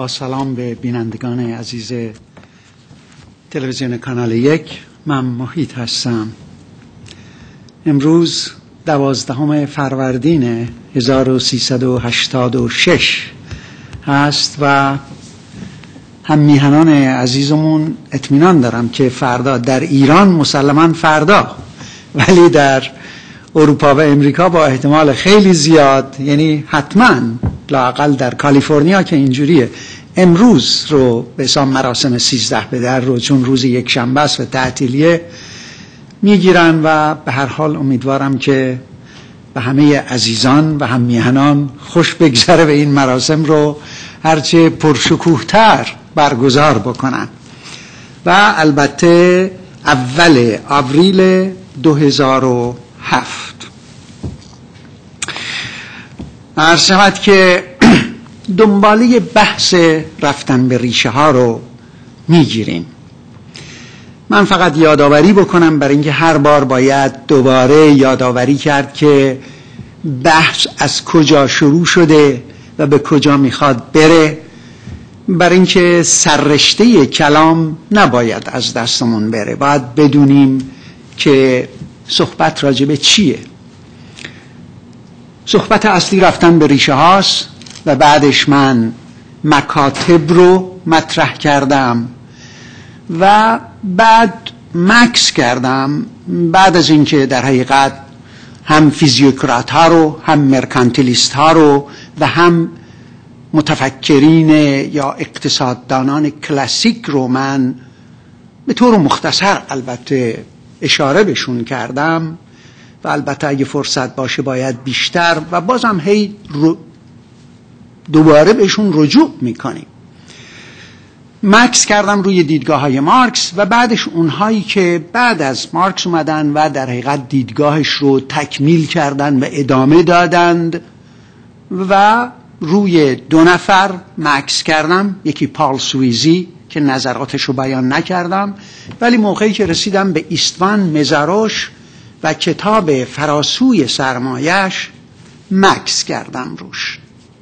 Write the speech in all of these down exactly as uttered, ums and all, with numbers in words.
با سلام به بینندگان عزیز تلویزیون کانال یک، من محیط هستم. امروز دوازدهم فروردین هزار و سیصد و هشتاد و شش هست و هم میهنان عزیزمون اطمینان دارم که فردا در ایران مسلماً فردا، ولی در اروپا و امریکا با احتمال خیلی زیاد، یعنی حتماً لااقل در کالیفرنیا که اینجوریه، امروز رو به حساب مراسم سیزده به در رو، چون روز یک شنبه است و تعطیلیه، میگیرن و به هر حال امیدوارم که به همه عزیزان و هم میهنان خوش بگذره و این مراسم رو هرچه پرشکوه‌تر برگزار بکنن. و البته اول آوریل دو هزار و هفت عرض شود که دنباله بحث رفتن به ریشه ها رو میگیریم. من فقط یادآوری بکنم، برای اینکه هر بار باید دوباره یادآوری کرد که بحث از کجا شروع شده و به کجا میخواد بره، برای اینکه سررشته کلام نباید از دستمون بره. باید بدونیم که صحبت راجع به چیه. صحبت اصلی رفتن به ریشه هاست و بعدش من مکاتب رو مطرح کردم و بعد مکس کردم، بعد از اینکه در حقیقت هم فیزیوکرات ها رو، هم مرکانتیلیست ها رو و هم متفکرین یا اقتصاددانان کلاسیک رو من به طور مختصر البته اشاره بهشون کردم و البته اگه فرصت باشه باید بیشتر، و بازم هی دوباره بهشون رجوع میکنیم. مکس کردم روی دیدگاه های مارکس و بعدش اونهایی که بعد از مارکس اومدن و در حقیقت دیدگاهش رو تکمیل کردن و ادامه دادند، و روی دو نفر مکس کردم. یکی پال سویزی که نظراتش رو بیان نکردم، ولی موقعی که رسیدم به ایستوان مزاروش و کتاب فراسوی سرمایش مکس کردم روش.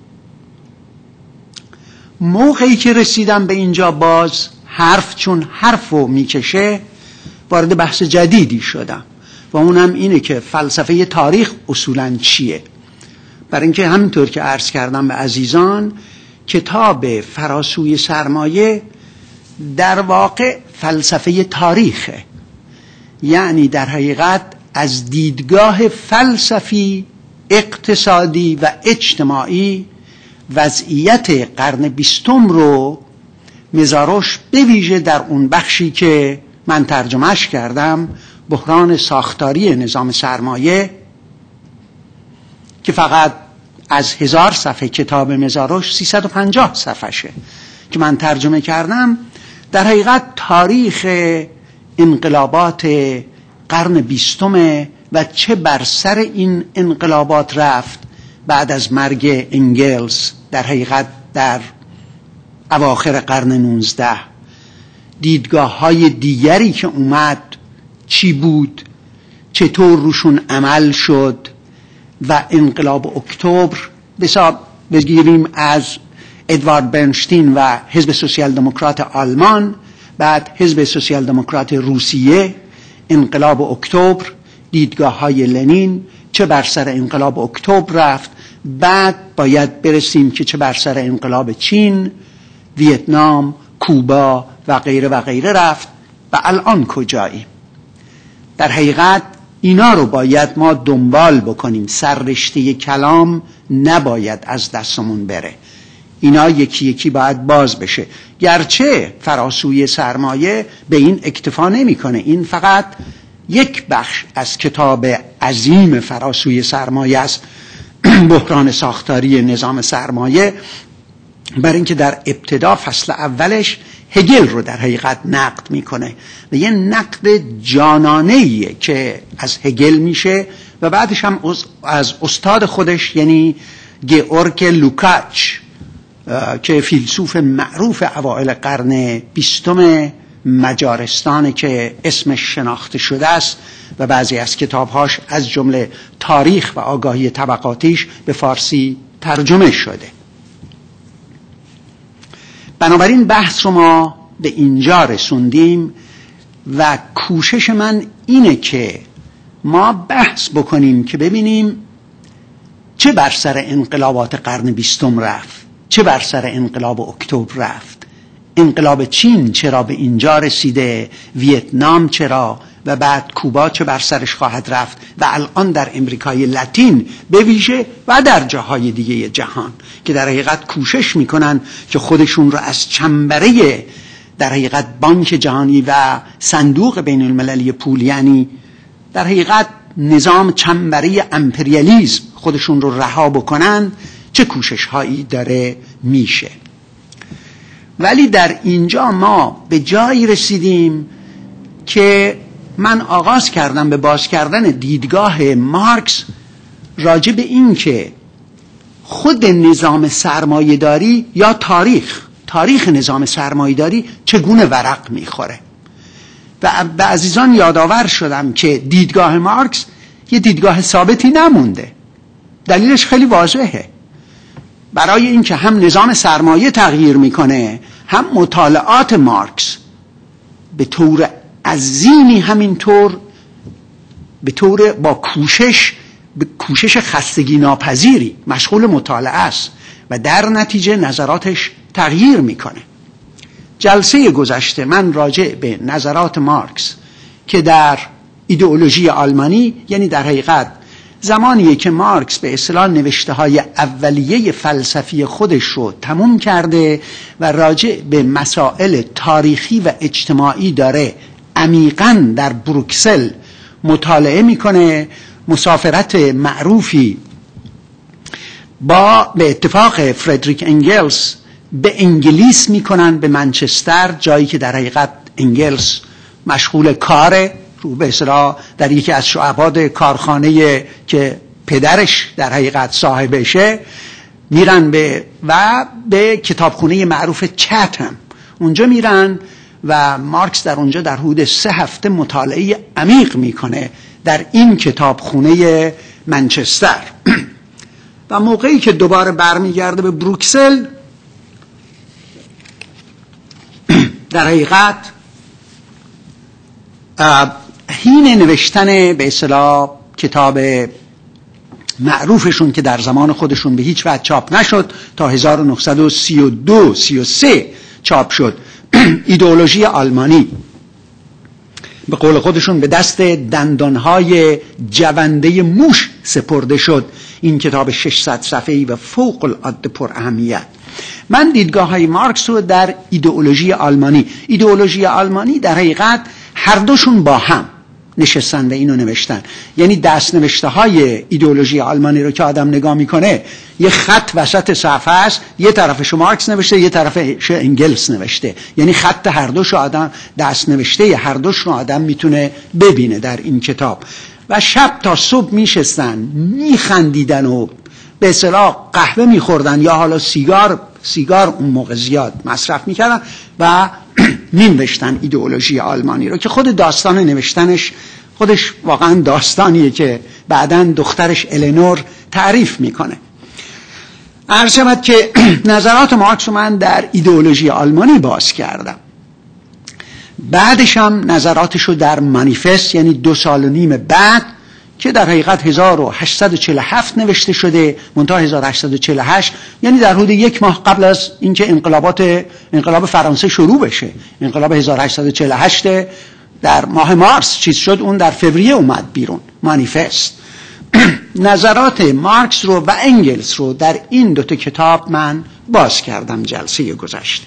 موقعی که رسیدم به اینجا باز حرف چون حرفو میکشه وارد بحث جدیدی شدم و اونم اینه که فلسفه تاریخ اصولاً چیه. برای اینکه همینطور که عرض کردم به عزیزان، کتاب فراسوی سرمایه در واقع فلسفه تاریخه، یعنی در حقیقت از دیدگاه فلسفی، اقتصادی و اجتماعی وضعیت قرن بیستم رو مزاروش به ویژه در اون بخشی که من ترجمهش کردم، بحران ساختاری نظام سرمایه، که فقط از هزار صفحه کتاب مزاروش سیصد و پنجاه صفحشه که من ترجمه کردم، در حقیقت تاریخ انقلابات قرن بیستم و چه بر سر این انقلابات رفت بعد از مرگ انگلز در حقیقت در اواخر قرن نوزده. دیدگاه های دیگری که اومد چی بود، چطور روشون عمل شد، و انقلاب اکتبر بساب بگیریم از ادوارد برنشتین و حزب سوسیال دموکرات آلمان، بعد حزب سوسیال دموکرات روسیه، انقلاب اکتبر، دیدگاه های لنین، چه بر سر انقلاب اکتبر رفت، بعد باید برسیم که چه بر سر انقلاب چین، ویتنام، کوبا و غیره و غیره رفت و الان کجاییم. در حقیقت اینا رو باید ما دنبال بکنیم. سررشته کلام نباید از دستمون بره، اینا یکی یکی باید باز بشه. گرچه فراسوی سرمایه به این اکتفا نمیکنه، این فقط یک بخش از کتاب عظیم فراسوی سرمایه است، بحران ساختاری نظام سرمایه، برای اینکه در ابتدا فصل اولش هگل رو در حقیقت نقد میکنه و یه نقد جانانه‌ایه که از هگل میشه و بعدش هم از استاد خودش یعنی گئورگ لوکاچ که فیلسوف معروف اوائل قرن بیستم مجارستان که اسمش شناخته شده است و بعضی از کتابهاش از جمله تاریخ و آگاهی طبقاتیش به فارسی ترجمه شده. بنابراین بحث رو ما به اینجا رسوندیم و کوشش من اینه که ما بحث بکنیم که ببینیم چه بر سر انقلابات قرن بیستم رفت، چه بر سر انقلاب اکتبر رفت، انقلاب چین چرا به اینجا رسیده، ویتنام چرا و بعد کوبا چه بر سرش خواهد رفت و الان در امریکای لاتین به ویژه و در جاهای دیگه جهان که در حقیقت کوشش میکنن که خودشون رو از چنبره در حقیقت بانک جهانی و صندوق بین المللی پول، یعنی در حقیقت نظام چنبره امپریالیسم، خودشون رو رها بکنن، چه کوشش هایی داره میشه. ولی در اینجا ما به جایی رسیدیم که من آغاز کردم به باز کردن دیدگاه مارکس راجع به این که خود نظام سرمایه‌داری یا تاریخ تاریخ نظام سرمایه‌داری چگونه ورق میخوره و به عزیزان یادآور شدم که دیدگاه مارکس یه دیدگاه ثابتی نمونده. دلیلش خیلی واضحه. برای اینکه هم نظام سرمایه تغییر میکنه، هم مطالعات مارکس به طور عظیمی همینطور به طور با کوشش به کوشش خستگی ناپذیری مشغول مطالعه است و در نتیجه نظراتش تغییر میکنه. جلسه گذشته من راجع به نظرات مارکس که در ایدئولوژی آلمانی، یعنی در حقیقت زمانیه که مارکس به اصطلاح نوشته های اولیه فلسفی خودش رو تموم کرده و راجع به مسائل تاریخی و اجتماعی داره عمیقاً در بروکسل مطالعه میکنه، مسافرت معروفی با به اتفاق فردریک انگلس به انگلیس میکنن، به منچستر، جایی که در حقیقت انگلس مشغول کاره، رو به اصطلاح در یکی از شعبات کارخانه که پدرش در حقیقت صاحبشه، میرن به و به کتابخونه معروف چتم اونجا میرن و مارکس در اونجا در حدود سه هفته مطالعه عمیق میکنه در این کتابخونه منچستر و موقعی که دوباره برمیگرده به بروکسل در حقیقت حین نوشتن به اصطلاح کتاب معروفشون که در زمان خودشون به هیچ وجه چاپ نشد تا هزار و نهصد و سی و دو سی و سه چاپ شد، ایدئولوژی آلمانی، به قول خودشون به دست دندانهای جونده موش سپرده شد. این کتاب ششصد صفحه‌ای و فوق العاده پر اهمیت. من دیدگاه های مارکس رو در ایدئولوژی آلمانی ایدئولوژی آلمانی در حقیقت هر دوشون با هم نشستن و اینو نوشتن، یعنی دست نوشته های ایدئولوژی آلمانی رو که آدم نگاه میکنه یه خط وسط صفحه است، یه طرفش مارکس نوشته یه طرفش انگلس نوشته، یعنی خط هر دوش آدم، دست نوشته هر دوش رو آدم میتونه ببینه در این کتاب. و شب تا صبح میشستن میخندیدن و به اصطلاح قهوه میخوردن یا حالا سیگار سیگار اون موقع زیاد مصرف میکردن و نوشتن ایدئولوژی آلمانی رو که خود داستان نوشتنش خودش واقعا داستانیه که بعداً دخترش الینور تعریف میکنه. عرض شود که نظرات مارکس رو من در ایدئولوژی آلمانی باز کردم، بعدش هم نظراتش رو در مانیفست، یعنی دو سال و نیم بعد که در حقیقت هزار و هشتصد و چهل و هفت نوشته شده، منتها هزار و هشتصد و چهل و هشت، یعنی در حدود یک ماه قبل از اینکه انقلابات انقلاب فرانسه شروع بشه. انقلاب هزار و هشتصد و چهل و هشت در ماه مارس چیز شد، اون در فوریه اومد بیرون، مانیفست. نظرات مارکس رو و انگلس رو در این دوتا کتاب من باز کردم جلسه گذشته.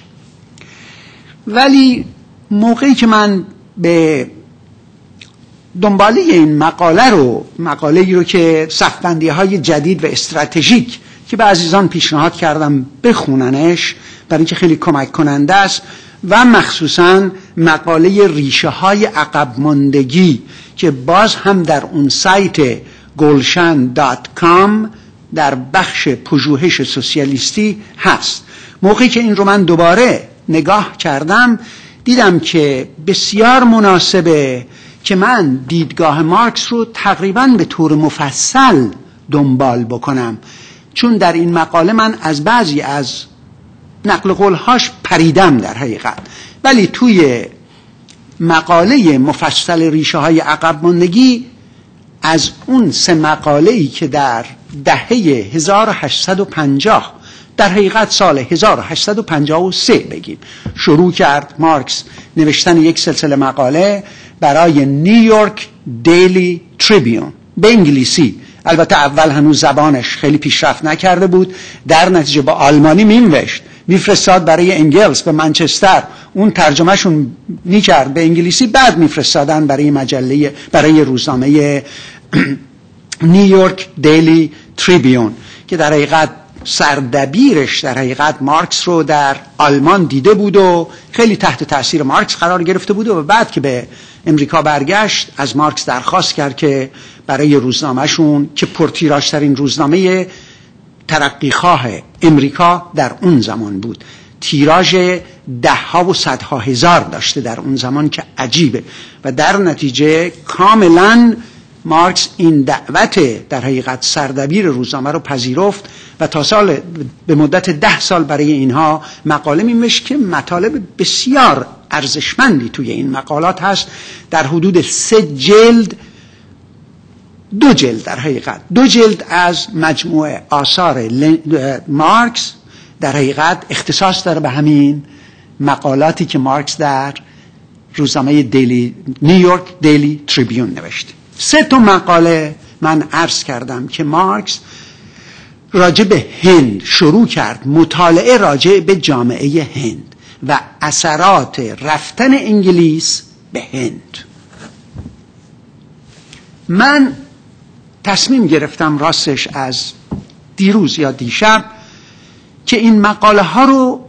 ولی موقعی که من به دنباله این مقاله رو مقاله‌ای رو که صف‌بندی‌های جدید و استراتژیک که به عزیزان پیشنهاد کردم بخوننش برای اینکه خیلی کمک کننده است، و مخصوصاً مقاله ریشه های عقب ماندگی که باز هم در اون سایت گلشن دات کام در بخش پژوهش سوسیالیستی هست. موقعی که این رو من دوباره نگاه کردم دیدم که بسیار مناسبه که من دیدگاه مارکس رو تقریباً به طور مفصل دنبال بکنم، چون در این مقاله من از بعضی از نقل قولهاش پریدم در حقیقت، ولی توی مقاله مفصل ریشه های عقب ماندگی از اون سه مقاله‌ای که در دهه هزار و هشتصد و پنجاه، در حقیقت سال هزار و هشتصد و پنجاه و سه بگیم، شروع کرد مارکس نوشتن یک سلسله مقاله برای نیویورک دیلی تریبیون به انگلیسی. البته اول هنوز زبانش خیلی پیشرفت نکرده بود، در نتیجه با آلمانی می‌نوشت، میفرستاد برای انگلس به منچستر، اون ترجمهشون میکرد به انگلیسی، بعد میفرستادن برای مجله، برای روزنامه نیویورک دیلی تریبیون که در حقیقت سردبیرش در حقیقت مارکس رو در آلمان دیده بود و خیلی تحت تاثیر مارکس قرار گرفته بود و بعد که به امریکا برگشت از مارکس درخواست کرد که برای روزنامهشون که پرتیراژترین روزنامه ترقیخواه امریکا در اون زمان بود، تیراژ ده ها و صدها هزار داشته در اون زمان که عجیبه، و در نتیجه کاملا مارکس این دعوت در حقیقت سردبیر روزنامه رو پذیرفت و تا سال به مدت ده سال برای اینها مقاله می‌نوشت که مطالب بسیار ارزشمندی توی این مقالات هست. در حدود سه جلد دو جلد در حقیقت دو جلد از مجموعه آثار مارکس در حقیقت اختصاص داره به همین مقالاتی که مارکس در روزنامه دیلی نیویورک دیلی تریبیون نوشته. سه تا مقاله من عرض کردم که مارکس راجع به هند شروع کرد، مطالعه راجع به جامعه هند و اثرات رفتن انگلیس به هند. من تصمیم گرفتم راستش از دیروز یا دیشب که این مقاله ها رو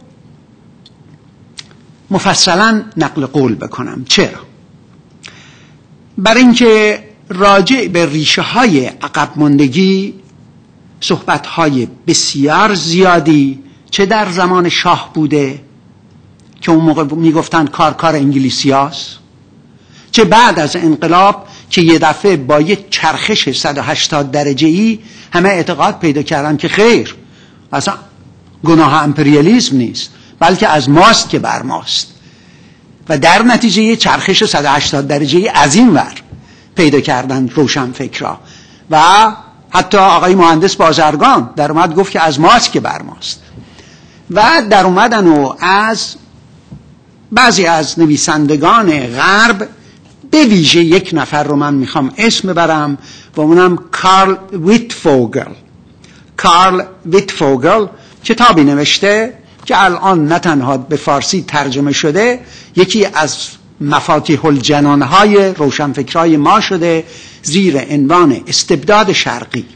مفصلا نقل قول بکنم. چرا؟ برای اینکه راجع به ریشه های عقب ماندگی صحبت های بسیار زیادی چه در زمان شاه بوده که اون موقع میگفتن کار کار انگلیسی هاست، چه بعد از انقلاب که یه دفعه با یه چرخش صد و هشتاد درجه ای همه اعتقاد پیدا کردن که خیر، اصلا گناه امپریالیسم نیست بلکه از ماست که بر ماست، و در نتیجه یه چرخش صد و هشتاد درجه ای از این ور پیدا کردن روشنفکرها، و حتی آقای مهندس بازرگان در اومد گفت که از ماست که بر ماست، و در اومدن و از بعضی از نویسندگان غرب به ویژه یک نفر رو من میخوام اسم ببرم و اونم کارل ویتفوگل. کارل ویتفوگل کتابی نوشته که الان نه تنها به فارسی ترجمه شده، یکی از مفاتیح الجنانهای روشنفکرای ما شده، زیر عنوان استبداد شرقی،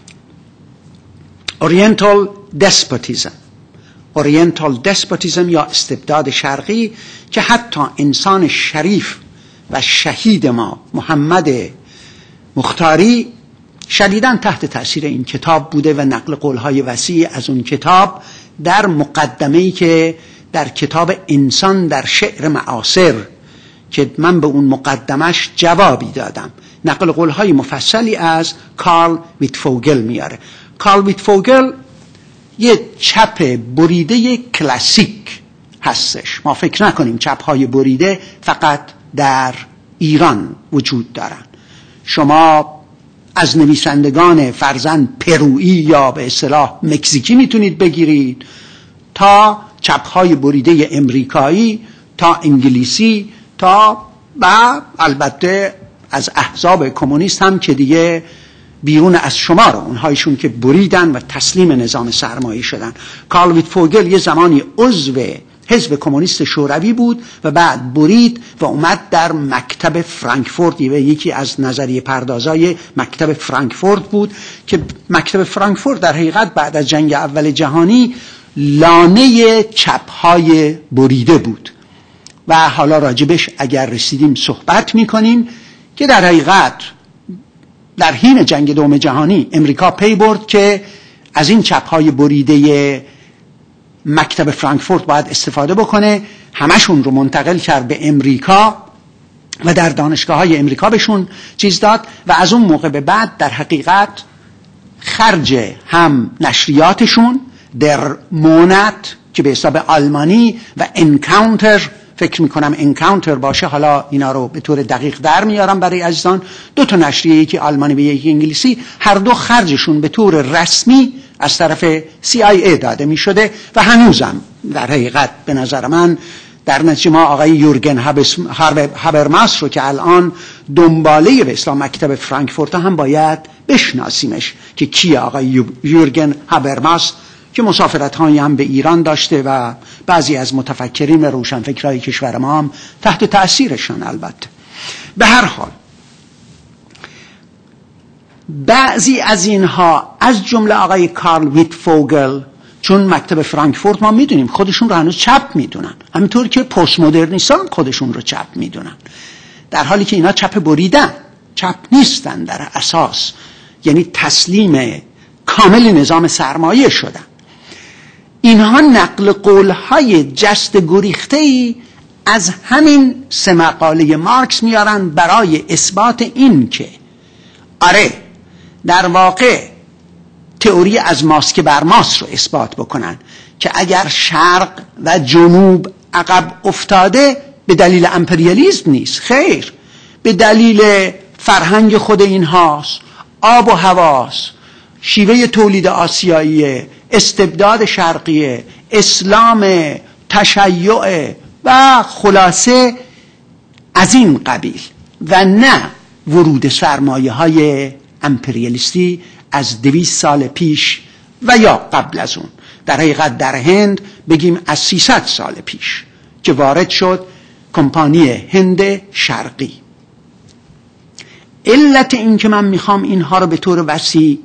Oriental Despotism Oriental Despotism یا استبداد شرقی، که حتی انسان شریف و شهید ما محمد مختاری شدیداً تحت تأثیر این کتاب بوده و نقل قولهای وسیع از اون کتاب در مقدمه‌ای که در کتاب انسان در شعر معاصر که من به اون مقدمش جوابی دادم، نقل قولهای مفصلی از کارل ویتفوگل میاره. کارل ویتفوگل یه چپ بریده کلاسیک هستش. ما فکر نکنیم چپ‌های بریده فقط در ایران وجود دارن. شما از نویسندگان فرزند پرویی یا به اصطلاح مکزیکی میتونید بگیرید تا چپ‌های بریده امریکایی، تا انگلیسی، تا و البته از احزاب کمونیست هم که دیگه بیرون از شمار، اونهایشون که بریدن و تسلیم نظام سرمایه‌ای شدن. کارل ویتفوگل یه زمانی عضو حزب کمونیست شوروی بود و بعد برید و اومد در مکتب فرانکفورت، و یکی از نظریه پردازای مکتب فرانکفورت بود که مکتب فرانکفورت در حقیقت بعد از جنگ اول جهانی لانه چپ‌های بریده بود و حالا راجبش اگر رسیدیم صحبت می‌کنیم که در حقیقت در حین جنگ دوم جهانی امریکا پی برد که از این چپ‌های بریده مکتب فرانکفورت باید استفاده بکنه، همشون رو منتقل کرد به امریکا و در دانشگاه‌های امریکا بهشون چیز داد و از اون موقع به بعد در حقیقت خرج هم نشریاتشون در مونت که به حساب آلمانی و انکاونتر، فکر میکنم انکاونتر باشه، حالا اینا رو به طور دقیق در میارم برای عزیزان، دو تا نشریه، یکی آلمانی و یکی انگلیسی، هر دو خرجشون به طور رسمی از طرف سی آی ای داده میشده و هنوزم در حقیقت به نظر من در نتیجه ما آقای یورگن هابرماس رو که الان دنباله به اصطلاح مکتب فرانکفورت هم باید بشناسیمش که کیه آقای یورگن هابرماس، که مسافرت هایی هم به ایران داشته و بعضی از متفکرین و روشنفکرهای کشور ما هم تحت تأثیرشان. البته به هر حال بعضی از اینها از جمله آقای کارل ویتفوگل، چون مکتب فرانکفورت ما میدونیم خودشون رو هنوز چپ میدونن، همینطور که پست مدرنیستان خودشون رو چپ میدونن، در حالی که اینا چپ بریدن، چپ نیستن در اساس، یعنی تسلیم کامل نظام سرمایه شدن. اینها نقل قولهای جست گریخته‌ای از همین سه مقاله مارکس میارن برای اثبات این که آره در واقع تئوری از ماست که بر ماست رو اثبات بکنن که اگر شرق و جنوب عقب افتاده به دلیل امپریالیسم نیست، خیر، به دلیل فرهنگ خود اینهاست، آب و هواست، شیوه تولید آسیایی، استبداد شرقیه، اسلام، تشیع و خلاصه از این قبیل، و نه ورود سرمایه های امپریالیستی از دویست سال پیش و یا قبل از اون، در حقیقت در هند بگیم از سیصد سال پیش که وارد شد کمپانی هند شرقی. علت این که من میخوام اینها رو به طور وسیع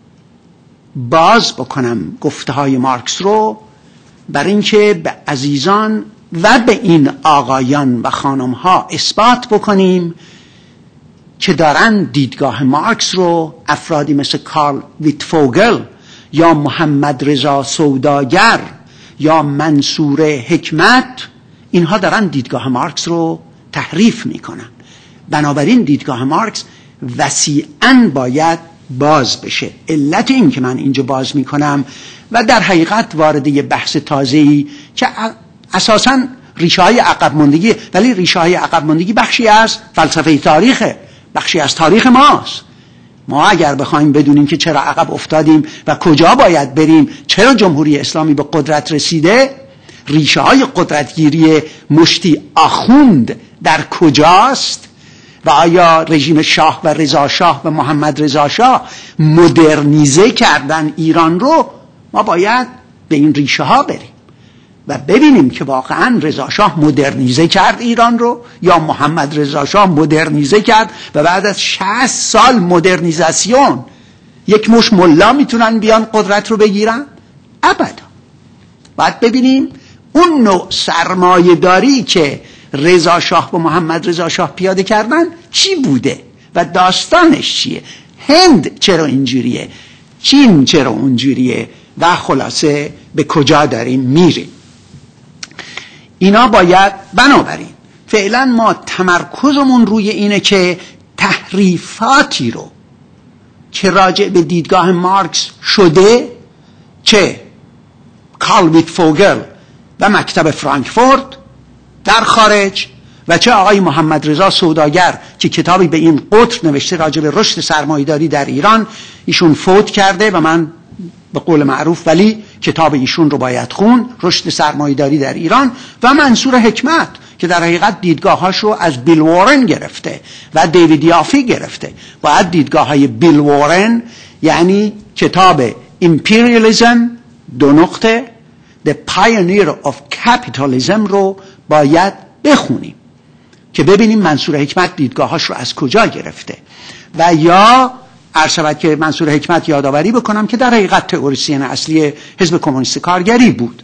باز بکنم گفته های مارکس رو، برای اینکه به عزیزان و به این آقایان و خانم ها اثبات بکنیم که دارن دیدگاه مارکس رو افرادی مثل کارل ویتفوگل یا محمد رضا سوداگر یا منصور حکمت، اینها دارن دیدگاه مارکس رو تحریف میکنن. بنابراین دیدگاه مارکس وسیعاً باید باز بشه. علت این که من اینجا باز میکنم و در حقیقت وارد یه بحث تازه‌ای که اساساً ریشه های عقب ماندگی، ولی ریشه های عقب ماندگی بخشی از فلسفه تاریخه، بخشی از تاریخ ماست. ما اگر بخوایم بدونیم که چرا عقب افتادیم و کجا باید بریم، چرا جمهوری اسلامی به قدرت رسیده، ریشه های قدرتگیری مشتی آخوند در کجاست و آیا رژیم شاه و رضا شاه و محمد رضا شاه مدرنیزه کردن ایران رو، ما باید به این ریشه ها بریم و ببینیم که واقعا رضا شاه مدرنیزه کرد ایران رو یا محمد رضا شاه مدرنیزه کرد و بعد از شصت سال مدرنیزاسیون یک مش ملا میتونن بیان قدرت رو بگیرن؟ ابدا. باید ببینیم اون نوع سرمایه داری که رضا شاه و محمد رضا شاه پیاده کردن چی بوده و داستانش چیه، هند چرا اینجوریه، چین چرا اونجوریه و خلاصه به کجا داریم میریم. اینا باید، بنابراین فعلا ما تمرکزمون روی اینه که تحریفاتی رو که راجع به دیدگاه مارکس شده، چه کارل ویتفوگل و مکتب فرانکفورت در خارج و چه آقای محمد رضا سوداگر که کتابی به این قطر نوشته راجع به رشد سرمایه‌داری در ایران، ایشون فوت کرده و من به قول معروف ولی کتاب ایشون رو باید خون، رشد سرمایه‌داری در ایران، و منصور حکمت که در حقیقت دیدگاهاش رو از بیل وارن گرفته و دیوید یافی گرفته. باید دیدگاه‌های بیل وارن، یعنی کتاب Imperialism دو نقطه The Pioneer of Capitalism رو باید بخونیم که ببینیم منصور حکمت دیدگاهاش رو از کجا گرفته. و یا عرض شود که منصور حکمت یادآوری بکنم که در حقیقت تئوریسین اصلی حزب کمونیست کارگری بود.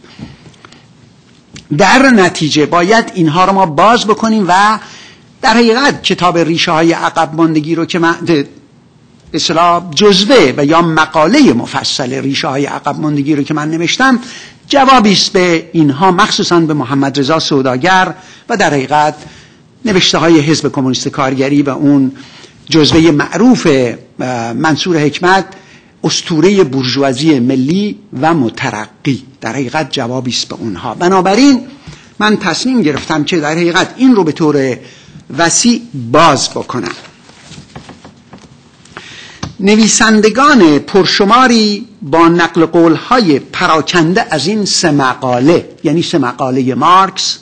در نتیجه باید اینها رو ما باز بکنیم و در حقیقت کتاب ریشه های عقب ماندگی رو که من اصطلاح جزوه و یا مقاله مفصل ریشه های عقب ماندگی رو که من نوشتم جوابی است به اینها، مخصوصا به محمد رضا سوداگر و در حقیقت نوشته های حزب کمونیست کارگری و اون جزوه معروف منصور حکمت اسطوره بورژوازی ملی و مترقی در حقیقت جوابی است به اونها. بنابراین من تصمیم گرفتم که در حقیقت این رو به طور وسیع باز بکنم. نویسندگان پرشماری با نقل قول‌های پراکنده از این سه مقاله، یعنی سه مقاله مارکس،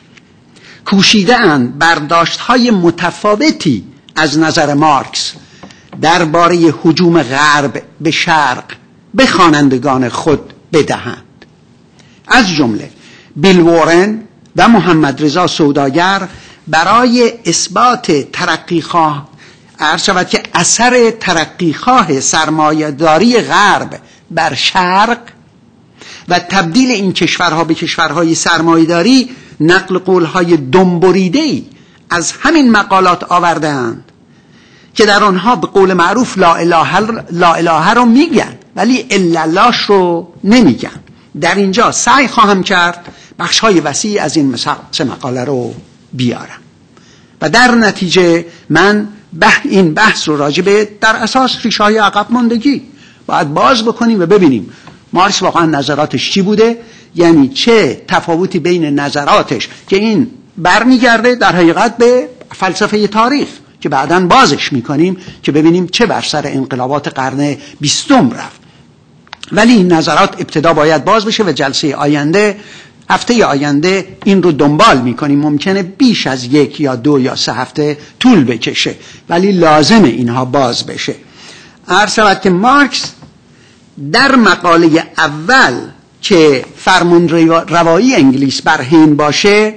کوشیده‌اند برداشت‌های متفاوتی از نظر مارکس درباره هجوم غرب به شرق به خوانندگان خود بدهند. از جمله بیل وارن و محمد رضا سوداگر برای اثبات ترقیخواه عرض شود که اثر ترقیخواه سرمایه‌داری غرب بر شرق و تبدیل این کشورها به کشورهای سرمایه‌داری نقل قول‌های دمبریده‌ای از همین مقالات آورده‌اند که در آنها به قول معروف لا اله لا اله رو میگن ولی الا اللهش رو نمیگن. در اینجا سعی خواهم کرد بخش‌های وسیع از این سه مقاله رو بیارم و در نتیجه من بح این بحث رو راجع به در اساس ریشه‌های عقب ماندگی باید باز بکنیم و ببینیم مارکس واقعا نظراتش چی بوده، یعنی چه تفاوتی بین نظراتش که این برمیگرده در حقیقت به فلسفه تاریخ که بعداً بازش میکنیم که ببینیم چه بر سر انقلابات قرن بیستم رفت. ولی این نظرات ابتدا باید باز بشه و جلسه آینده هفته آینده این رو دنبال میکنیم. ممکنه بیش از یک یا دو یا سه هفته طول بکشه ولی لازم اینها باز بشه. عرض شود که مارکس در مقاله اول که فرمان روایی انگلیس بر هند باشه،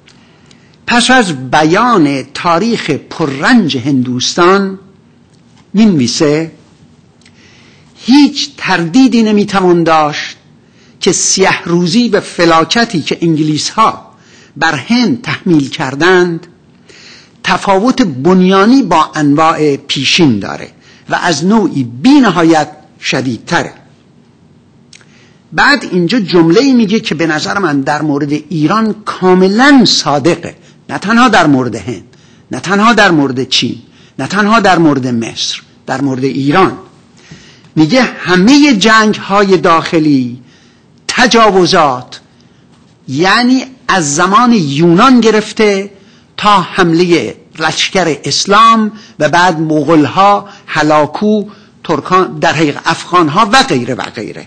پس از بیان تاریخ پررنج هندوستان می‌نویسه هیچ تردیدی نمیتوان داشت که سیه روزی و فلاکتی که انگلیس ها بر هند تحمیل کردند تفاوت بنیانی با انواع پیشین داره و از نوعی بی نهایت شدیدتره. بعد اینجا جمله‌ای میگه که به نظر من در مورد ایران کاملا صادقه، نه تنها در مورد هند، نه تنها در مورد چین، نه تنها در مورد مصر، در مورد ایران. میگه همه جنگ های داخلی، تجاوزات، یعنی از زمان یونان گرفته تا حمله لشکر اسلام و بعد مغول ها، هلاکو، ترکان، در حقیقت افغان ها و غیره و غیره،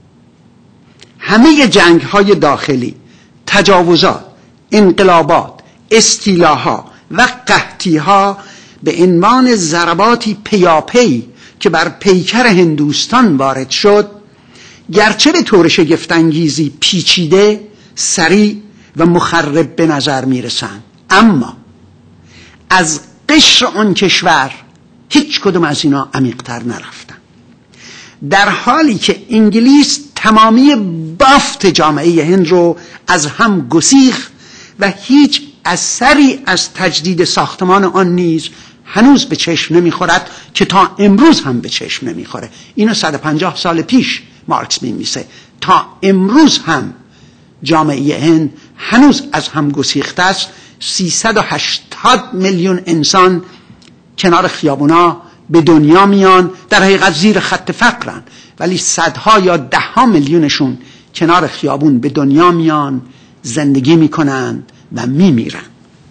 همه جنگ های داخلی، تجاوزات، انقلابات، استیلاها و قحطیها به عنوان ضرباتی پیاپی که بر پیکر هندوستان وارد شد، گرچه به طور شگفت‌انگیزی پیچیده، سریع و مخرب به نظر میرسند، اما از قشر آن کشور هیچ کدوم از اینا عمیق‌تر نرفتن. در حالی که انگلیس تمامی بافت جامعه هند رو از هم گسیخت و هیچ اثری از تجدید ساختمان آن نیز هنوز به چشم نمیخورد که تا امروز هم به چشم نمیخوره. اینو صد و پنجاه سال پیش مارکس می‌نویسه. تا امروز هم جامعه هند هنوز از هم گسیخته است. سیصد و هشتاد میلیون انسان کنار خیابونا به دنیا میان، در حقیقت زیر خط فقرن، ولی صدها یا دهها میلیونشون کنار خیابون به دنیا میان، زندگی میکنند و میمیرن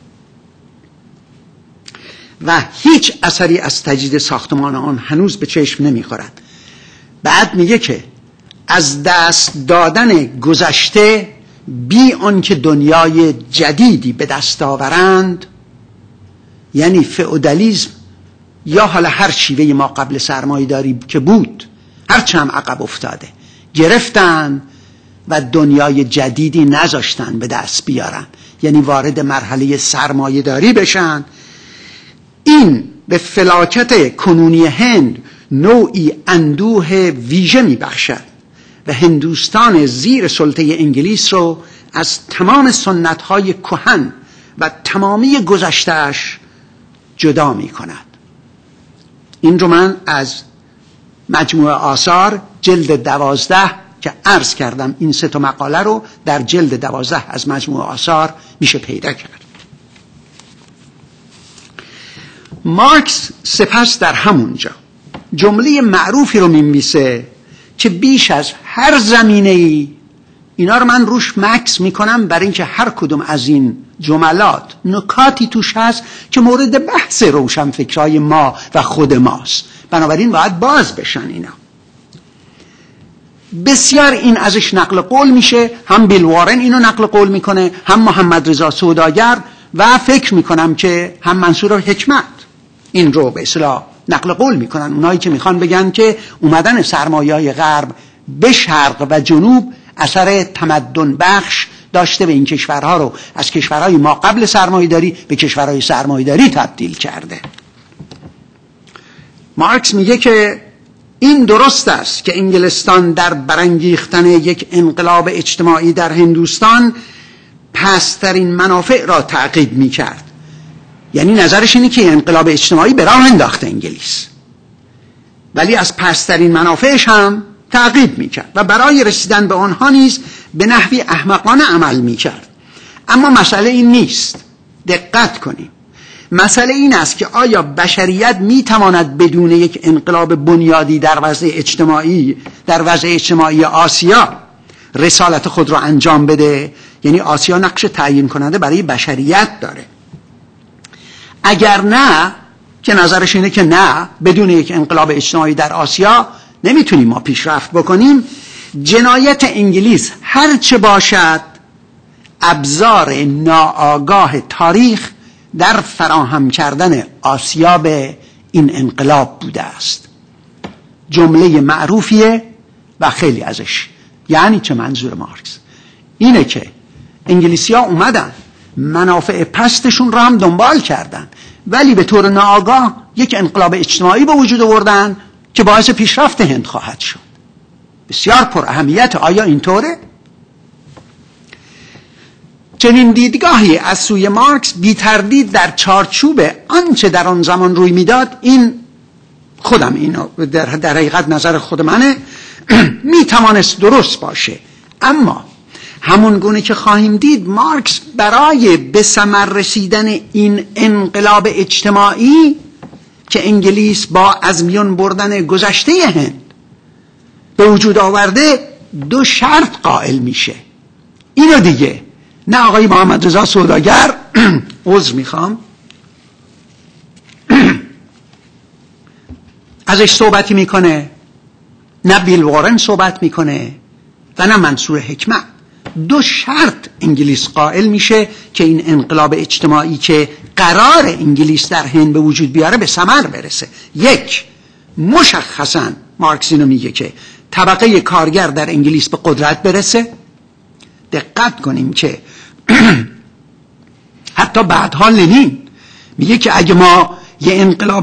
و هیچ اثری از تجدید ساختمان آن هنوز به چشم نمیخورد. بعد میگه که از دست دادن گذشته بی آن که دنیای جدیدی به دست آورند، یعنی فئودالیسم یا حالا هر شیوه ما قبل سرمایه‌داری که بود، هر چم عقب افتاده، گرفتن و دنیای جدیدی نذاشتن به دست بیارن، یعنی وارد مرحله سرمایه‌داری بشن. این به فلاکت کنونی هند نوعی اندوه ویژه میبخشد و هندوستان زیر سلطه انگلیس رو از تمام سنت‌های کهن و تمامی گذشته‌اش جدا می‌کند. این رو من از مجموعه آثار جلد دوازده که عرض کردم، این سه تا مقاله رو در جلد دوازده از مجموعه آثار میشه پیدا کرد. مارکس سپس در همونجا جمله معروفی رو می‌نویسه که بیش از هر زمینه‌ای، اینا رو من روش مکس میکنم برای اینکه هر کدوم از این جملات نکاتی توش هست که مورد بحث روشنفکرای ما و خود ماست، بنابراین باید باز بشن اینا. بسیار این ازش نقل قول میشه، هم بیل وارن اینو نقل قول میکنه، هم محمد رضا سوداگر، و فکر میکنم که هم منصور حکمت این رو به اصطلاح نقل قول میکنن، اونایی که میخوان بگن که اومدن سرمایه‌های غرب به شرق و جنوب اثر تمدن بخش داشته و این کشورها رو از کشورهای ما قبل سرمایه‌داری به کشورهای سرمایه‌داری تبدیل کرده. مارکس میگه که این درست است که انگلستان در برانگیختن یک انقلاب اجتماعی در هندوستان پست‌ترین منافع را تعقیب میکرد. یعنی نظرش اینه که انقلاب اجتماعی به راه انداخته انگلیس، ولی از پست‌ترین منافعش هم تعقیب میکرد و برای رسیدن به آنها نیز به نحوی احمقانه عمل میکرد. اما مسئله این نیست، دقت کنیم. مسئله این است که آیا بشریت میتواند بدون یک انقلاب بنیادی در وضع اجتماعی در وضع اجتماعی آسیا رسالت خود را انجام بده؟ یعنی آسیا نقش تعیین کننده برای بشریت داره. اگر نه، که نظرش اینه که نه، بدون یک انقلاب اجتماعی در آسیا نمیتونیم ما پیشرفت بکنیم، جنایت انگلیس هر چه باشد ابزار ناآگاه تاریخ در فراهم کردن آسیا به این انقلاب بوده است. جمله معروفیه و خیلی ازش. یعنی چه منظور مارکس؟ اینه که انگلیسی ها اومدن منافع پستشون را هم دنبال کردن، ولی به طور ناآگاه یک انقلاب اجتماعی به وجود آوردن که باعث پیشرفت هند خواهد شد. بسیار پر اهمیت. آیا اینطوره؟ چنین دیدگاهی از سوی مارکس بی تردید در چارچوب آنچه در آن زمان روی میداد، این خودم اینو در, در حقیقت نظر خود منه، می توانست درست باشه. اما همون گونه که خواهیم دید، مارکس برای به ثمر رسیدن این انقلاب اجتماعی که انگلیس با از میان بردن گذشته هند به وجود آورده دو شرط قائل میشه. اینو دیگه نه آقای محمد رضا سوداگر عذر میخوام ازش صحبتی میکنه، نه بیل وارن صحبت میکنه و نه منصور حکمت. دو شرط انگلیس قائل میشه که این انقلاب اجتماعی که قرار انگلیس در هند به وجود بیاره به ثمر برسه. یک، مشخصا مارکس اینو میگه که طبقه کارگر در انگلیس به قدرت برسه. دقت کنیم که حتی بعدها لنین میگه که اگه ما یه انقلاب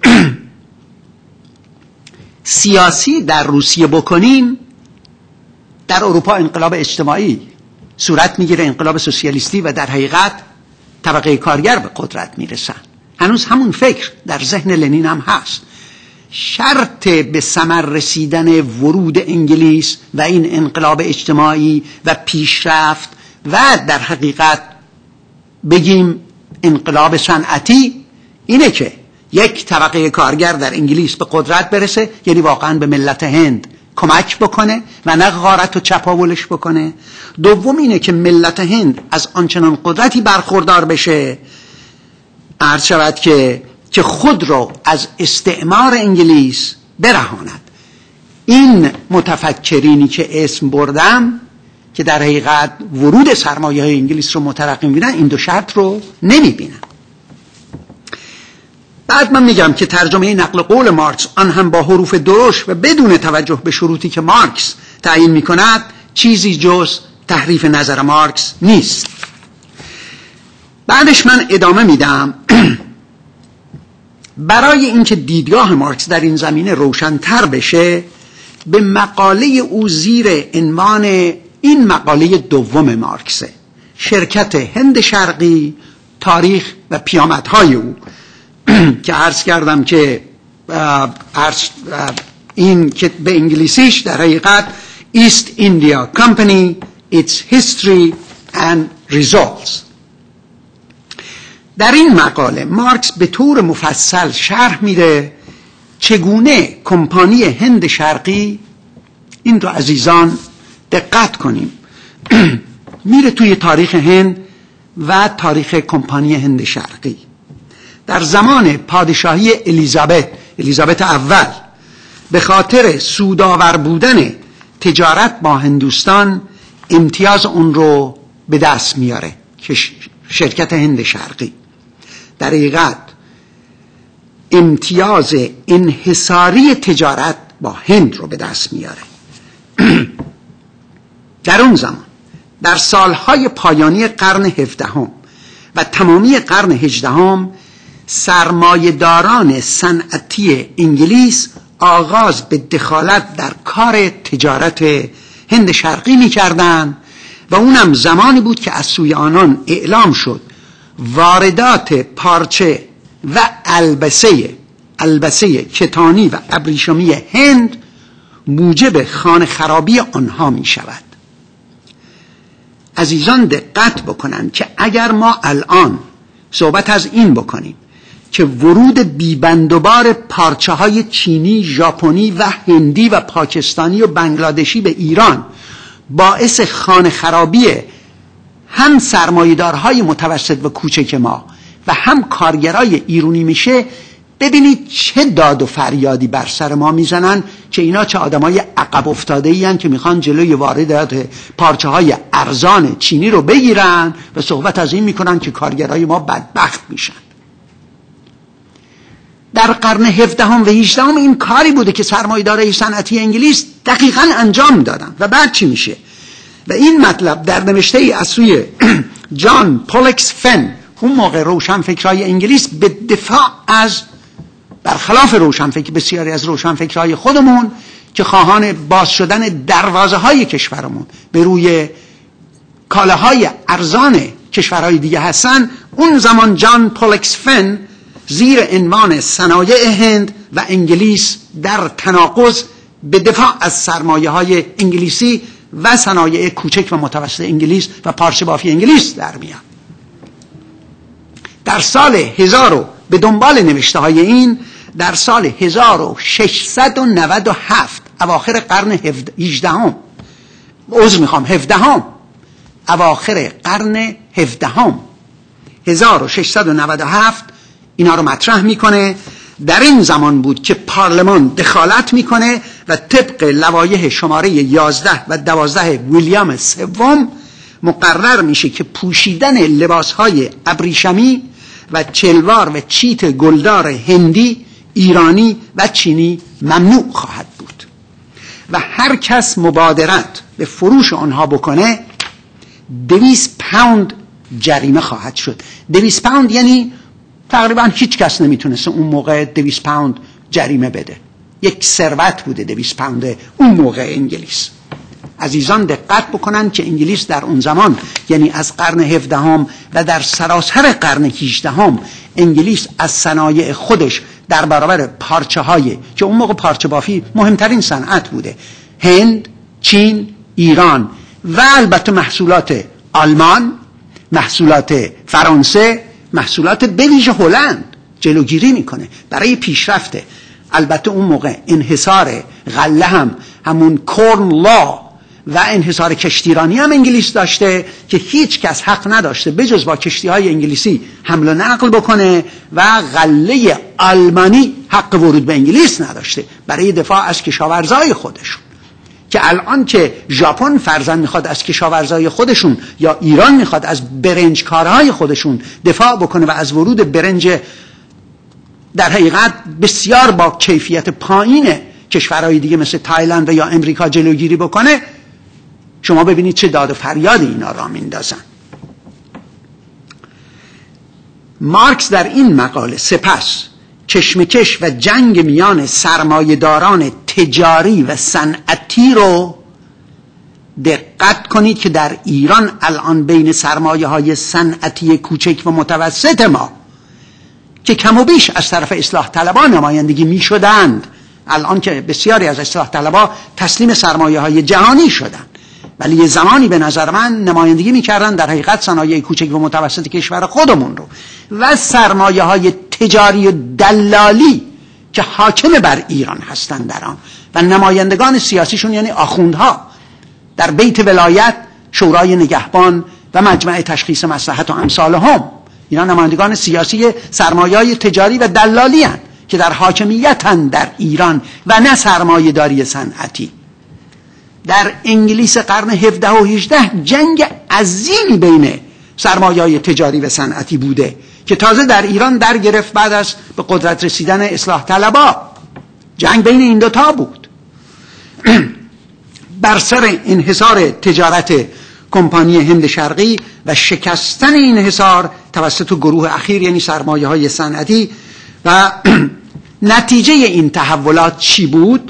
سیاسی در روسیه بکنیم، در اروپا انقلاب اجتماعی صورت میگیره، انقلاب سوسیالیستی، و در حقیقت طبقه کارگر به قدرت میرسن. هنوز همون فکر در ذهن لنین هم هست. شرط به ثمر رسیدن ورود انگلیس و این انقلاب اجتماعی و پیشرفت و در حقیقت بگیم انقلاب صنعتی اینه که یک، طبقه کارگر در انگلیس به قدرت برسه، یعنی واقعا به ملت هند کمک بکنه و نه غارت و چپاولش بکنه. دوم اینه که ملت هند از آنچنان قدرتی برخوردار بشه، عرض شود که که خود رو از استعمار انگلیس برهاند. این متفکرینی که اسم بردم که در حقیقت ورود سرمایه های انگلیس رو مترقی می‌بینن، این دو شرط رو نمی‌بینن. بعد من میگم که ترجمه نقل قول مارکس، آن هم با حروف درشت و بدون توجه به شروطی که مارکس تعیین می‌کند، چیزی جز تحریف نظر مارکس نیست. بعدش من ادامه میدم برای اینکه دیدگاه مارکس در این زمینه روشن‌تر بشه، به مقاله او زیر عنوان، این مقاله دوم مارکسه، شرکت هند شرقی، تاریخ و پیامدهای او که عرض کردم که عرض این که به انگلیسیش در حقیقت East India Company, Its History and Results. در این مقاله مارکس به طور مفصل شرح میده چگونه کمپانی هند شرقی، این رو عزیزان دقت کنیم، میره توی تاریخ هند و تاریخ کمپانی هند شرقی. در زمان پادشاهی الیزابت الیزابت اول به خاطر سودآور بودن تجارت با هندوستان امتیاز اون رو به دست میاره که شرکت هند شرقی در حقیقت امتیاز انحصاری تجارت با هند رو به دست میاره. در اون زمان در سالهای پایانی قرن هفدهم و تمامی قرن هجدهم سرمایه‌داران صنعتی انگلیس آغاز به دخالت در کار تجارت هند شرقی می‌کردند و اونم زمانی بود که از سوی آنان اعلام شد واردات پارچه و البسه البسه کتانی و ابریشمی هند موجب خانه خرابی آنها می شود. عزیزان دقت بکنند که اگر ما الان صحبت از این بکنیم که ورود بیبندوبار پارچه های چینی، ژاپنی و هندی و پاکستانی و بنگلادشی به ایران باعث خانه خرابی هم سرمایه‌دارهای متوسط و کوچک ما و هم کارگرای ایرانی میشه، ببینید چه داد و فریادی بر سر ما میزنن که اینا چه آدمای عقب افتاده ای که میخوان جلوی واردات پارچه های ارزان چینی رو بگیرن و صحبت از این میکنن که کارگرای ما بدبخت میشن. در قرن هفدهم و هجدهم این کاری بوده که سرمایه‌دارای صنعتی انگلیس دقیقاً انجام دادن. و بعد چی میشه؟ و این مطلب در نوشته ای از سوی جان پولکس فن، اون موقع روشنفکرای انگلیس، به دفاع از برخلاف روشنفکر بسیاری از روشنفکرای خودمون که خواهان باز شدن دروازه های کشورمون به روی کالاهای ارزان کشورهای دیگه هستن، اون زمان جان پولکس فن زیر عنوان صنایع هند و انگلیس در تناقض به دفاع از سرمایه های انگلیسی و صنایع کوچک و متوسط انگلیس و پارچه بافی انگلیس در میاد. در سال هزار به دنبال نوشته های این در سال هزار و ششصد و نود و هفت اواخر قرن هجدهم عذر میخوام هفدهم اواخر قرن هفدهم هزار و ششصد و نود و هفت اینا رو مطرح میکنه. در این زمان بود که پارلمان دخالت میکنه و طبق لوایح شماره یازده و دوازده ویلیام سوم مقرر میشه که پوشیدن لباسهای ابریشمی و چلوار و چیت گلدار هندی، ایرانی و چینی ممنوع خواهد بود و هر کس مبادرت به فروش آنها بکنه دویست پوند جریمه خواهد شد. دویست پوند یعنی تقریبا هیچ کس نمیتونست اون موقع دویست پوند جریمه بده. یک ثروت بوده دویست پوند اون موقع انگلیس. عزیزان دقت بکنن که انگلیس در اون زمان، یعنی از قرن هفدهم و در سراسر قرن هجدهم، انگلیس از صنایع خودش در برابر پارچه های که اون موقع پارچه بافی مهمترین صنعت بوده، هند، چین، ایران و البته محصولات آلمان، محصولات فرانسه، محصولات بویژه هلند جلوگیری میکنه برای پیشرفته. البته اون موقع انحصار غله هم همون کورن لا و انحصار کشتیرانی هم انگلیس داشته که هیچ کس حق نداشته بجز با کشتی های انگلیسی حمل و نقل بکنه و غله آلمانی حق ورود به انگلیس نداشته برای دفاع از کشاورزای خودشون. که الان که ژاپن فرضاً میخواد از کشاورزای خودشون یا ایران میخواد از برنجکارهای خودشون دفاع بکنه و از ورود برنج در حقیقت بسیار با کیفیت پایین کشورهای دیگه مثل تایلند یا امریکا جلوگیری بکنه، شما ببینید چه داد و فریاد اینا را میندازن. مارکس در این مقاله سپس کشمکش و جنگ میان سرمایه‌داران تجاری و صنعتی رو، دقت کنید که در ایران الان بین سرمایه‌های صنعتی کوچک و متوسط ما که کم و بیش از طرف اصلاح طلبان نمایندگی می شدند، الان که بسیاری از اصلاح طلبا تسلیم سرمایه‌های جهانی شدند، ولی یه زمانی به نظر من نمایندگی می‌کردن در حقیقت صنایع کوچک و متوسط کشور خودمون رو و سرمایه‌های تجاری و دلالی که حاکم بر ایران هستند در آن و نمایندگان سیاسیشون یعنی آخوندها در بیت ولایت، شورای نگهبان و مجمع تشخیص مصلحت و امثالهم، اینا نمایندگان سیاسی سرمایه‌های تجاری و دلالی هستند که در حاکمیتن در ایران و نه سرمایه‌داری صنعتی. در انگلیس قرن هفده و هجده جنگ عظیمی بین سرمایه‌های تجاری و صنعتی بوده که تازه در ایران در گرفت بعد از به قدرت رسیدن اصلاح طلبها. جنگ بین این دوتا بود بر سر انحصار تجارت کمپانی هند شرقی و شکستن این انحصار توسط گروه اخیر یعنی سرمایه‌های صنعتی. و نتیجه این تحولات چی بود؟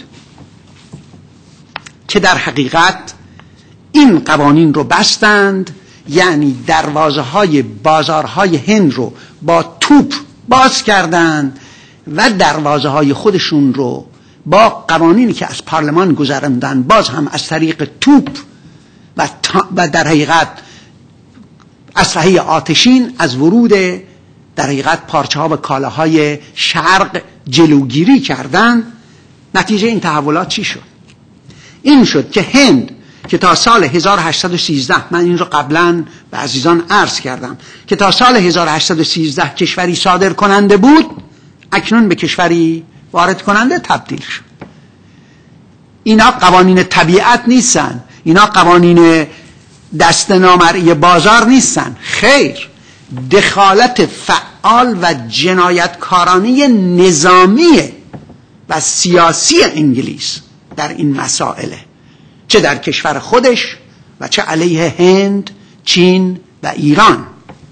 که در حقیقت این قوانین رو بستند، یعنی دروازه های بازارهای هند رو با توپ باز کردند و دروازه های خودشون رو با قوانینی که از پارلمان گذراندن باز هم از طریق توپ و, و در حقیقت اسلحه آتشین از ورود در حقیقت پارچه ها و کالاهای شرق جلوگیری کردند. نتیجه این تحولات چی شد؟ این شد که هند که تا سال هزار و هشتصد و سیزده، من این رو قبلا به عزیزان عرض کردم، که تا سال هزار و هشتصد و سیزده کشوری صادر کننده بود، اکنون به کشوری وارد کننده تبدیل شد. اینا قوانین طبیعت نیستن، اینا قوانین دست نامرئی بازار نیستن، خیر، دخالت فعال و جنایتکارانه نظامی و سیاسی انگلیس در این مسائله، چه در کشور خودش و چه علیه هند، چین و ایران.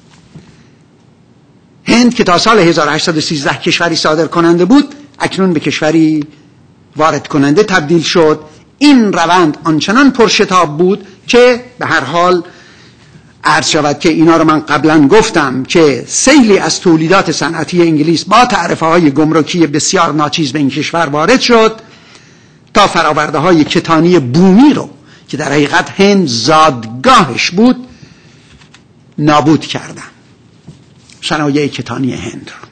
هند که تا سال هزار و هشتصد و سیزده کشوری صادر کننده بود، اکنون به کشوری وارد کننده تبدیل شد. این روند آنچنان پرشتاب بود که به هر حال عرض شود که اینا رو من قبلا گفتم که سیلی از تولیدات صنعتی انگلیس با تعرفه های گمرکی بسیار ناچیز به این کشور وارد شد تا فراورده های کتانی بومی رو که در حقیقت هند زادگاهش بود نابود کردن، صنایع کتانی هند رو.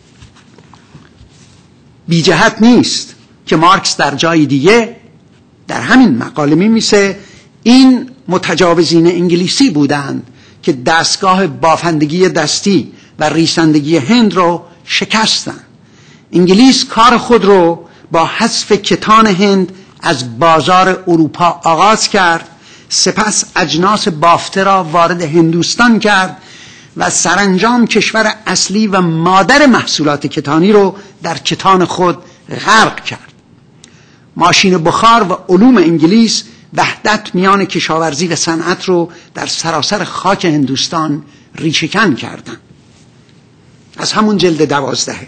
بی جهت نیست که مارکس در جای دیگه در همین مقاله می‌نویسه این متجاوزین انگلیسی بودند که دستگاه بافندگی دستی و ریسندگی هند رو شکستند. انگلیس کار خود رو با حذف کتان هند از بازار اروپا آغاز کرد، سپس اجناس بافته را وارد هندوستان کرد و سرانجام کشور اصلی و مادر محصولات کتانی رو در کتان خود غرق کرد. ماشین بخار و علوم انگلیس وحدت میان کشاورزی و صنعت رو در سراسر خاک هندوستان ریشه‌کن کردند. از همون جلد دوازده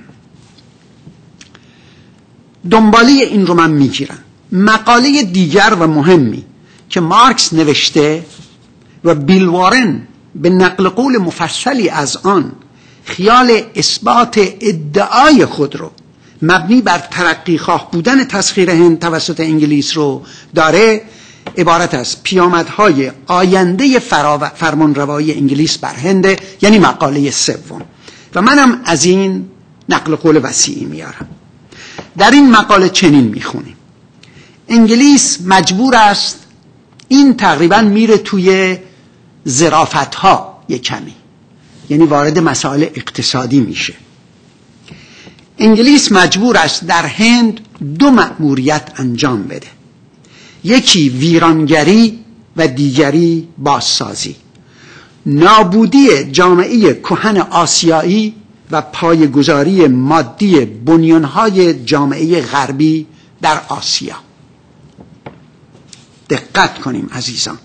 دنباله این رو من میگیرم. مقاله دیگر و مهمی که مارکس نوشته و بیل وارن به نقل قول مفصلی از آن خیال اثبات ادعای خود رو مبنی بر ترقی خواه بودن تسخیر هند توسط انگلیس رو داره، عبارت از پیامدهای آینده فرمانروایی انگلیس بر هند، یعنی مقاله سوم. و منم از این نقل قول وسیعی میارم. در این مقاله چنین میخونیم: انگلیس مجبور است، این تقریبا میره توی ظرافت ها یک کمی، یعنی وارد مسائل اقتصادی میشه. انگلیس مجبور است در هند دو مأموریت انجام بده، یکی ویرانگری و دیگری بازسازی. نابودی جامعه کهن آسیایی و پایه‌گذاری مادی بنیانهای جامعه غربی در آسیا. دقت کنیم عزیزان،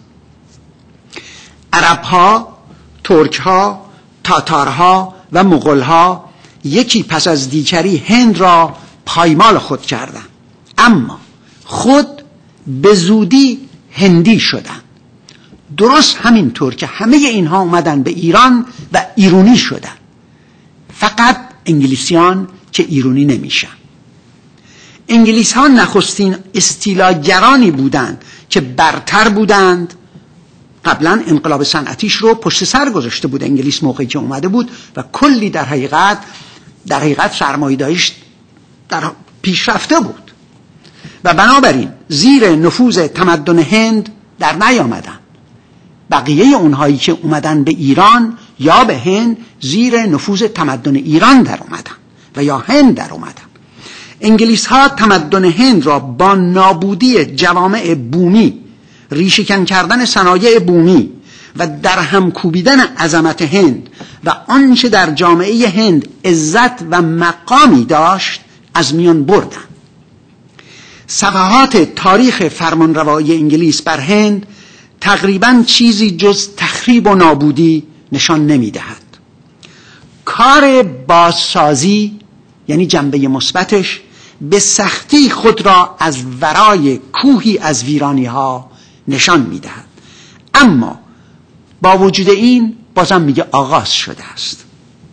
عربها، ترکها، تاتارها و مغولها یکی پس از دیگری هند را پایمال خود کردند، اما خود به زودی هندی شدند. درست همینطور که همه اینها اومدن به ایران و ایرانی شدند، فقط انگلیسیان که ایرانی نمیشن. انگلیس ها نخستین استیلاگرانی بودند که برتر بودند. قبلا انقلاب صنعتیش رو پشت سر گذاشته بود انگلیس موقعی که اومده بود و کلی در حقیقت در حقیقت سرمایه‌داریش در پیشرفته بود و بنابراین زیر نفوذ تمدن هند در نیامدن. بقیه اونهایی که اومدن به ایران یا به هند زیر نفوذ تمدن ایران در اومدن و یا هند در اومدن. انگلیس ها تمدن هند را با نابودی جوامع بومی، ریشه‌کن کردن صنایع بومی و در هم کوبیدن عظمت هند و آنچه در جامعه هند عزت و مقامی داشت از میان بردن. صفحات تاریخ فرمانروایی انگلیس بر هند تقریباً چیزی جز تخریب و نابودی نشان نمی‌دهد. کار بازسازی یعنی جنبه مثبتش به سختی خود را از ورای کوهی از ویرانی‌ها نشان می‌دهد. اما با وجود این بازم میگه آغاز شده است.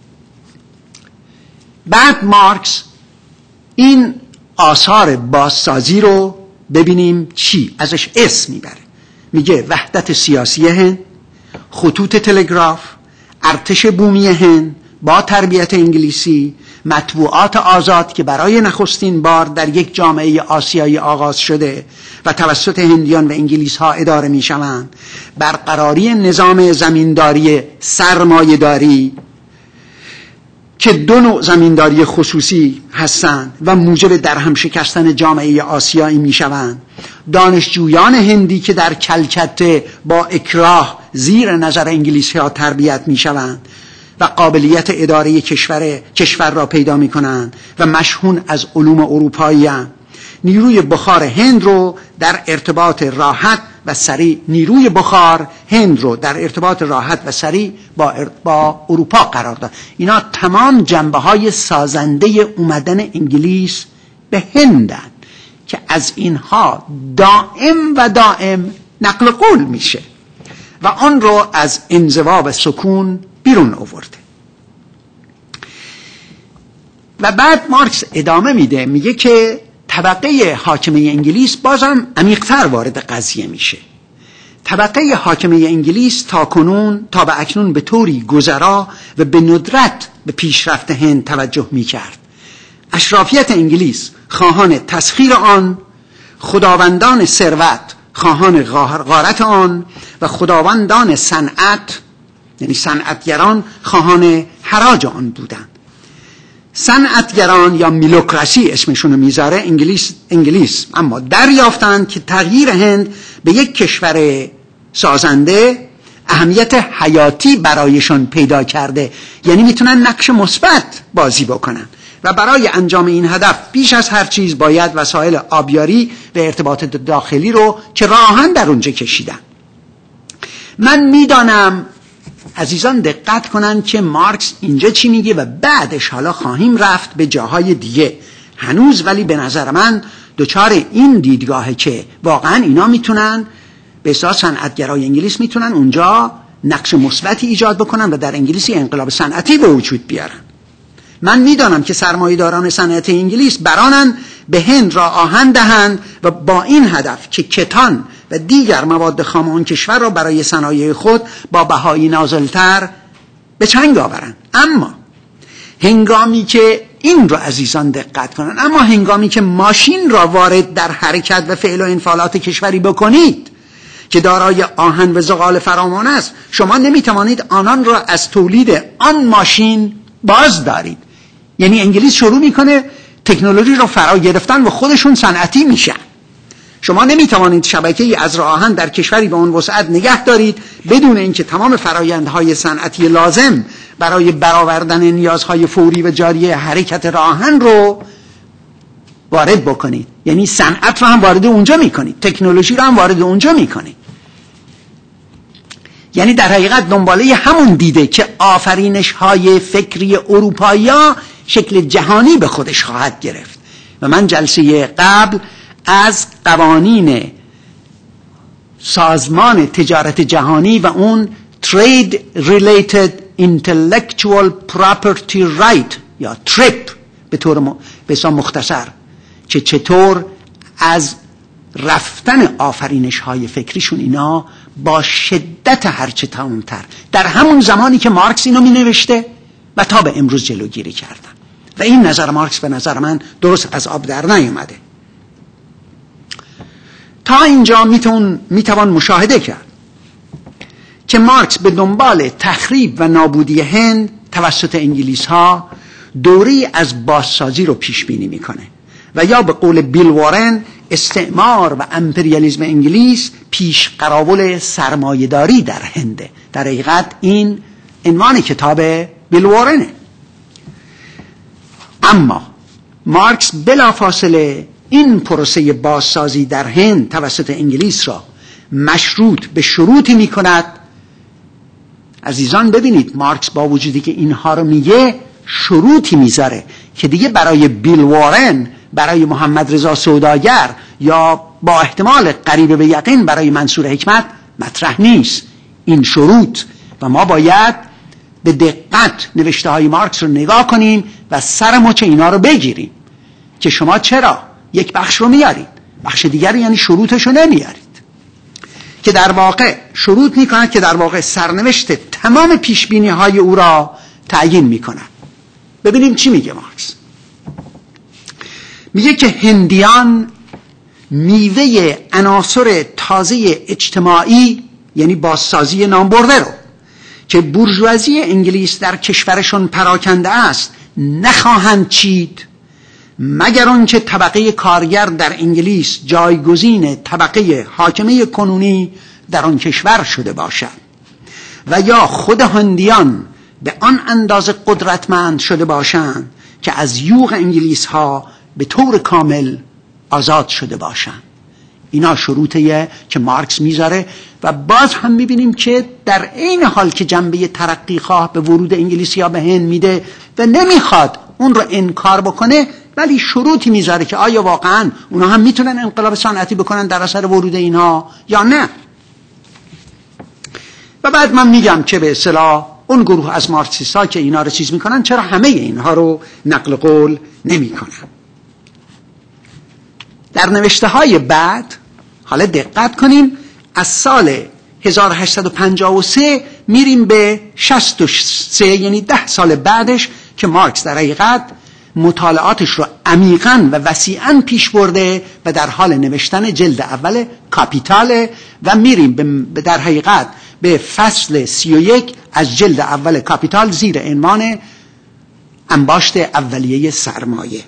بعد مارکس این آثار بازسازی رو ببینیم چی ازش اسم میبره. میگه وحدت سیاسی هند، خطوط تلگراف، ارتش بومی هند با تربیت انگلیسی، مطبوعات آزاد که برای نخستین بار در یک جامعه آسیایی آغاز شده و توسط هندیان و انگلیس ها اداره می شوند، برقراری نظام زمینداری سرمایه‌داری که دو نوع زمینداری خصوصی هستند و موجب درهم شکستن جامعه آسیایی می شوند، دانشجویان هندی که در کلکته با اکراه زیر نظر انگلیسی ها تربیت می شوند و قابلیت اداره کشور کشور را پیدا می کنند و مشهون از علوم اروپایی هستند. نیروی بخار هند رو در ارتباط راحت و سریع نیروی بخار هند رو در ارتباط راحت و سریع با با اروپا قرار داد. اینا تمام جنبه‌های سازنده اومدن انگلیس به هندن که از اینها دائم و دائم نقل قول میشه و آن رو از انزوا و سکون بیرون آورده. و بعد مارکس ادامه میده، میگه که طبقه حاکمه انگلیس بازم عمیق‌تر وارد قضیه میشه. طبقه حاکمه انگلیس تا کنون تا به اکنون به طوری گذرا و به ندرت به پیشرفت هند توجه میکرد. اشرافیت انگلیس خواهان تسخیر آن، خداوندان ثروت خواهان غارت آن و خداوندان صنعت یعنی صنعتگران خواهان حراج آن بودند. صنعتگران یا میلوکراسی اسمشون رو میذاره انگلیس انگلیس اما دریافتند که تغییر هند به یک کشور سازنده اهمیت حیاتی برایشان پیدا کرده، یعنی میتونن نقش مثبت بازی بکنن و برای انجام این هدف بیش از هر چیز باید وسایل آبیاری و ارتباطات داخلی رو که راهن در اونجا کشیدن. من میدانم عزیزان دقت کنن که مارکس اینجا چی میگه و بعدش حالا خواهیم رفت به جاهای دیگه. هنوز ولی به نظر من دوچار این دیدگاهه که واقعا اینا میتونن به اصطلاح صنعتگرای انگلیس میتونن اونجا نقش مثبتی ایجاد بکنن و در انگلیسی انقلاب صنعتی به وجود بیارن. من میدانم که سرمایه‌داران صنعت انگلیس برانن به هند را آهن دهند و با این هدف که کتان و دیگر مواد خام آن کشور را برای صنایع خود با بهایی نازلتر به چنگ آورند. اما هنگامی که این رو عزیزان دقت کنن، اما هنگامی که ماشین را وارد در حرکت و فعل و انفعالات کشوری بکنید که دارای آهن و زغال فراوان است، شما نمیتوانید آنان را از تولید آن ماشین باز دارید. یعنی انگلیس شروع میکنه تکنولوژی رو فرا گرفتن و خودشون صنعتی میشن. شما نمیتوانید شبکه‌ای از راه آهن در کشوری به اون وسعت نگه دارید بدون اینکه تمام فرآیندهای صنعتی لازم برای برآوردن نیازهای فوری و جاری حرکت راه آهن رو وارد بکنید. یعنی صنعت رو هم وارد اونجا میکنید، تکنولوژی رو هم وارد اونجا میکنید. یعنی در حقیقت دنباله همون دیده که آفرینش‌های فکری اروپایی‌ها شکل جهانی به خودش خواهد گرفت. و من جلسه قبل از قوانین سازمان تجارت جهانی و اون Trade Related Intellectual Property Right یا تریپ به طور م... بسیار مختصر که چطور از رفتن آفرینش‌های فکریشون اینا با شدت هرچه تمام‌تر در همون زمانی که مارکس اینو می نوشته و تا به امروز جلوگیری کردن و این نظر مارکس به نظر من درست از آب در نیامده. تا اینجا میتون میتوان مشاهده کرد که مارکس به دنبال تخریب و نابودی هند توسط انگلیس ها دوری از بازسازی رو پیش بینی میکنه و یا به قول بیل وارن استعمار و امپریالیسم انگلیس پیش قراول سرمایه‌داری در هنده. در حقیقت این عنوان کتاب بیل وارنه. اما مارکس بلافاصله این پروسه بازسازی در هند توسط انگلیس را مشروط به شروطی می کند. عزیزان ببینید مارکس با وجودی که اینها رو میگه شروطی میذاره که دیگه برای بیل وارن، برای محمد رضا سوداگر یا با احتمال قریب به یقین برای منصور حکمت مطرح نیست این شروط. و ما باید به دقت نوشته های مارکس رو نگاه کنیم و سر مچ اینا رو بگیریم که شما چرا یک بخش رو میارید بخش دیگر یعنی شروطش رو نمیارید، که در واقع شروط میکنند که در واقع سرنوشت تمام پیشبینی های او را تعیین میکنند. ببینیم چی میگه مارکس. میگه که هندیان میوه عناصر تازه اجتماعی یعنی بازسازی نامبرده رو که بورژوازی انگلیس در کشورشون پراکنده است نخواهند چید مگر آنکه طبقه کارگر در انگلیس جایگزین طبقه حاکمه کنونی در آن کشور شده باشد و یا خود هندیان به آن اندازه قدرتمند شده باشند که از یوغ انگلیس ها به طور کامل آزاد شده باشند. اینا شروطیه که مارکس میذاره و باز هم میبینیم که در این حال که جنبه ترقی خواه به ورود انگلیسی ها به هند میده و نمیخواد اون رو انکار بکنه، ولی شروطی میذاره که آیا واقعا اونا هم میتونن انقلاب صنعتی بکنن در اثر ورود اینها یا نه. و بعد من میگم که به اصطلاح اون گروه از مارکسیست‌ها که اینا رو چیز میکنن چرا همه اینها رو نقل قول نمیکنن. در نوشته های بعد حالا دقت کنیم، از سال هزار و هشتصد و پنجاه و سه میریم به شصت و سه، یعنی ده سال بعدش که مارکس در حقیقت مطالعاتش رو عمیقاً و وسیعاً پیش برده و در حال نوشتن جلد اول کاپیتاله و میریم به در حقیقت به فصل سی و یک از جلد اول کاپیتال زیر عنوان انباشت اولیه سرمایه.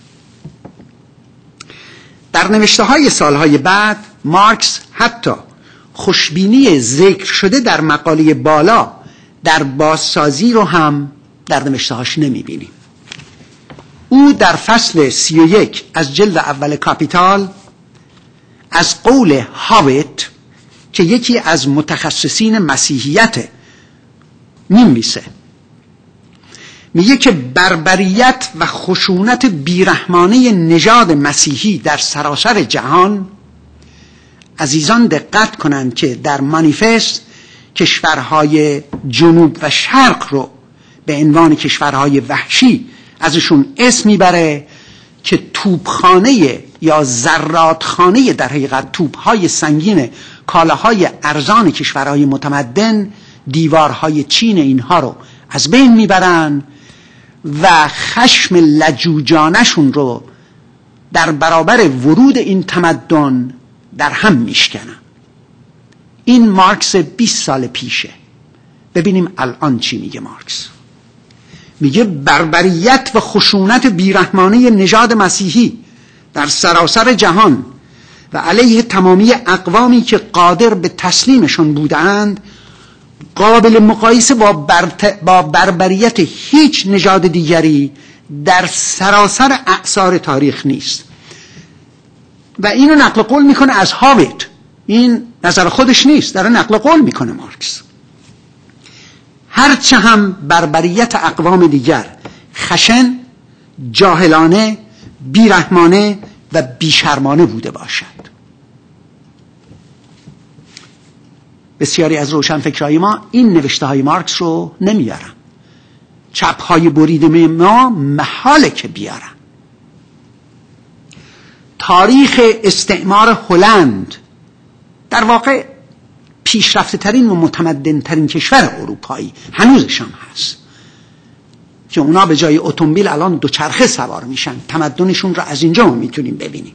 در نوشته های سالهای بعد مارکس حتی خوشبینی ذکر شده در مقاله بالا در بازسازی رو هم در نوشته هاش نمی بینیم. او در فصل سی و یک از جلد اول کاپیتال از قول هاویت که یکی از متخصصین مسیحیت می‌نویسه، میگه که بربریت و خشونت بیرحمانه نژاد مسیحی در سراسر جهان، عزیزان دقت کنند که در مانیفست کشورهای جنوب و شرق رو به عنوان کشورهای وحشی ازشون اسم میبره که توپخانه یا زرادخانه در حقیقت توپهای سنگین کالاهای ارزان کشورهای متمدن دیوارهای چین اینها رو از بین میبرن و خشم لجوجانشون رو در برابر ورود این تمدن در هم میشکنن. این مارکس بیست سال پیشه. ببینیم الان چی میگه مارکس. میگه بربریت و خشونت بیرحمانه نژاد مسیحی در سراسر جهان و علیه تمامی اقوامی که قادر به تسلیمشون بودند قابل مقایسه با, برت... با بربریت هیچ نژاد دیگری در سراسر اعصار تاریخ نیست. و اینو نقل قول میکنه از هاویت. این نظر خودش نیست، داره نقل قول میکنه مارکس. هرچه هم بربریت اقوام دیگر خشن، جاهلانه، بیرحمانه و بیشرمانه بوده باشد. بسیاری از روشنفکرای ما این نوشته های مارکس رو نمیارن. چپ های بریده ما محاله که بیارن. تاریخ استعمار هلند در واقع پیشرفته ترین و متمدن ترین کشور اروپایی هنوزش هم هست. که اونا به جای اتومبیل الان دوچرخه سوار میشن. تمدنشون رو از اینجا ما میتونیم ببینیم.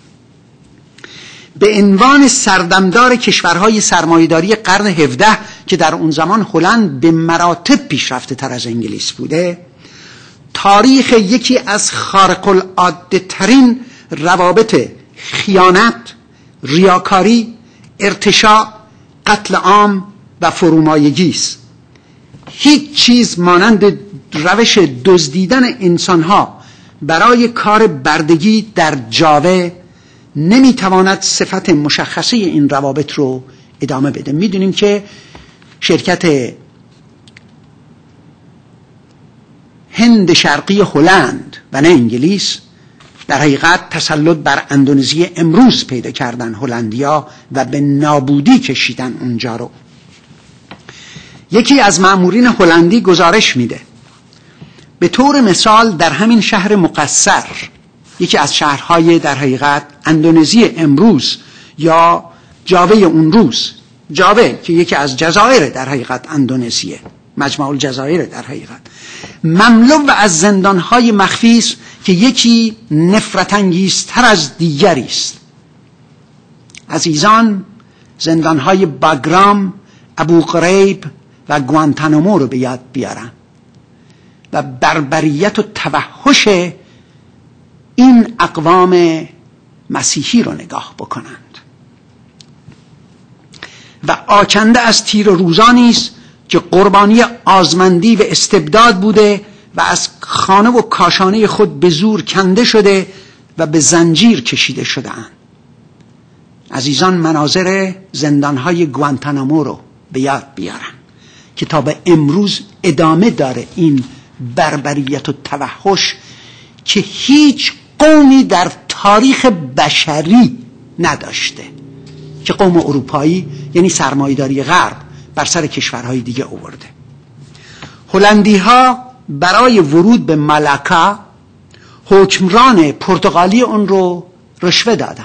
به عنوان سردمدار کشورهای سرمایه‌داری قرن هفدهم که در اون زمان هلند به مراتب پیشرفته تر از انگلیس بوده، تاریخ یکی از خارق العاده ترین روابط خیانت، ریاکاری، ارتشاء، قتل عام و فرومایگی است. هیچ چیز مانند روش دزدیدن انسانها برای کار بردگی در جاوه نمیتواند صفت مشخصه این روابط رو ادامه بده. میدونیم که شرکت هند شرقی هلند و نه انگلیس در حقیقت تسلط بر اندونزی امروز پیدا کردن هلندیا و به نابودی کشیدن اونجا رو. یکی از مأمورین هلندی گزارش میده به طور مثال در همین شهر مقصر، یکی از شهرهای در حقیقت اندونزی امروز یا جاوه اون روز، جاوه که یکی از جزایر در حقیقت اندونزیه، مجمع الجزایر در حقیقت، مملو از زندانهای مخفی است که یکی نفرت انگیزتر از دیگری است. عزیزان، زندانهای باگرام، ابو غریب و گوانتانامو رو به یاد بیارن و بربریت و توحش این اقوام مسیحی رو نگاه بکنند و آکنده از تیر روزانی است که قربانی آزمندی و استبداد بوده و از خانه و کاشانه خود به زور کنده شده و به زنجیر کشیده شده‌اند. عزیزان، مناظر زندانهای گوانتانامو رو به یاد بیارن که تا به امروز ادامه داره این بربریت و توحش که هیچ قومی در تاریخ بشری نداشته که قوم اروپایی یعنی سرمایه‌داری غرب بر سر کشورهای دیگه آورده. هلندی ها برای ورود به مالاکا حکمران پرتغالی اون رو رشوه دادن.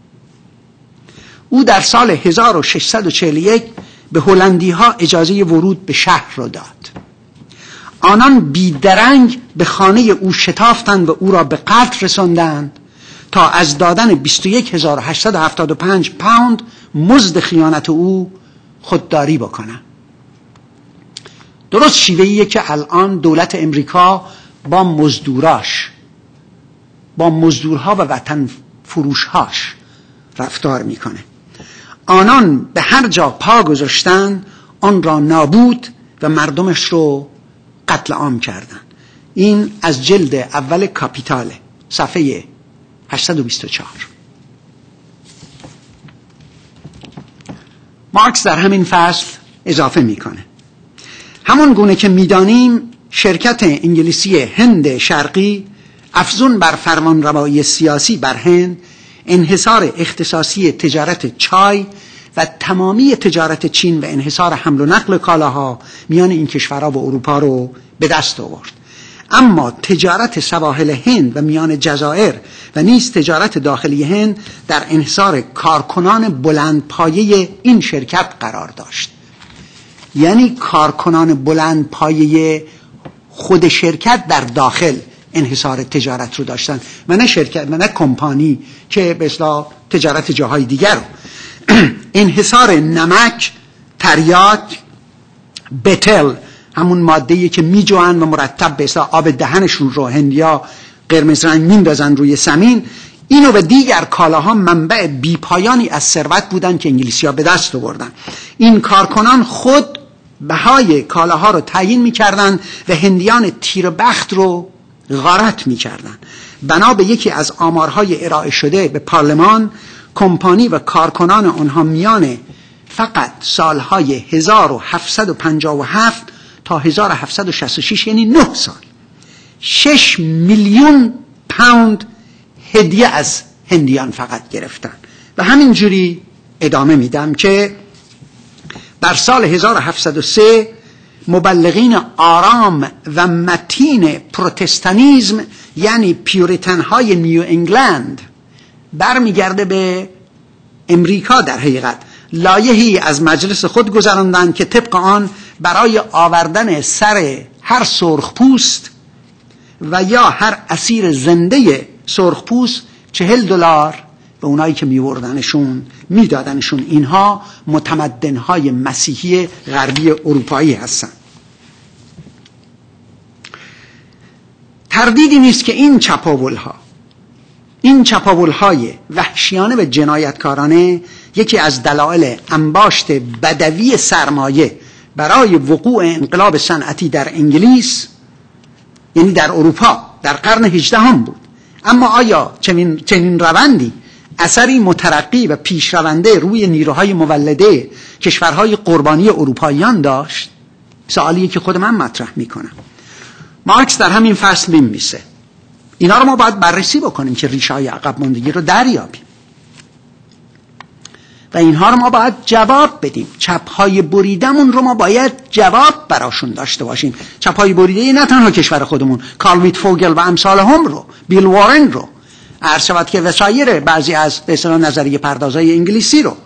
او در سال هزار و ششصد و چهل و یک به هلندی ها اجازه ورود به شهر رو داد. آنان بیدرنگ به خانه او شتافتند و او را به قتل رساندند تا از دادن بیست و یک هزار و هشتصد و هفتاد و پنج پوند مزد خیانت او خودداری بکنند. درست شیوهیه که الان دولت امریکا با مزدوراش، با مزدورها و وطن فروشهاش رفتار میکنه. آنان به هر جا پا گذاشتن آن را نابود و مردمش رو قتل عام کردن. این از جلد اول کاپیتاله، صفحه هشتصد و بیست و چهار. مارکس در همین فصل اضافه میکنه همون گونه که میدانیم شرکت انگلیسی هند شرقی افزون بر فرمانروایی سیاسی بر هند، انحصار اختصاصی تجارت چای و تمامی تجارت چین و انحصار حمل و نقل کالاها میان این کشورها و اروپا رو به دست آورد. اما تجارت سواحل هند و میان جزایر و نیز تجارت داخلی هند در انحصار کارکنان بلند پایه این شرکت قرار داشت. یعنی کارکنان بلند پایه خود شرکت در داخل انحصار تجارت رو داشتن و نه شرکت و نه کمپانی که به اصطلاح تجارت جاهای دیگر رو. انحصار نمک، تریاک، بتل، همون ماده‌ای که میجوان و مرتب به اصطلاح آب دهنشون رو هندیا قرمز رنگ میندازن روی زمین، اینو و دیگر کالاها منبع بیپایانی از ثروت بودن که انگلیسی‌ها به دست آوردن. این کارکنان خود بهای کالاها رو تعیین می‌کردند و هندیان تیربخت رو غارت می‌کردند. بنا به یکی از آمارهای ارائه شده به پارلمان، کمپانی و کارکنان آنها میان فقط سالهای هزار و هفتصد و پنجاه و هفت تا هزار و هفتصد و شصت و شش یعنی نه سال شش میلیون پوند هدیه از هندیان فقط گرفتن. و همینجوری ادامه میدم که در سال هزار و هفتصد و سه مبلغین آرام و متین پروتستانیزم یعنی پیوریتن های نیو انگلند برمیگرده به امریکا، در حقیقت لایحه‌ای از مجلس خود گذراندند که طبق آن برای آوردن سر هر سرخپوست و یا هر اسیر زنده سرخپوست چهل دلار به اونایی که میوردنشون میدادنشون. اینها متمدنهای مسیحی غربی اروپایی هستن. تردیدی نیست که این چپاولها این چپاولهای وحشیانه و جنایتکارانه یکی از دلایل انباشت بدوی سرمایه برای وقوع انقلاب صنعتی در انگلیس، یعنی در اروپا در قرن هجدهم بود. اما آیا چنین, چنین روندی اثری مترقی و پیشرونده روی نیروهای مولده کشورهای قربانی اروپاییان داشت؟ سوالیه که خود من مطرح میکنم. مارکس در همین فصل می‌نویسه اینا رو ما باید بررسی بکنیم که ریشه‌های عقب ماندگی رو دریابیم و اینها رو ما باید جواب بدیم. چپ‌های بریدمون رو ما باید جواب براشون داشته باشیم. چپ‌های بریده نه تنها کشور خودمون، کارل ویتفوگل و امثال هم رو، بیل وارن رو، عرض شود که وسایر بعضی از به اصطلاح نظریه پردازای انگلیسی رو.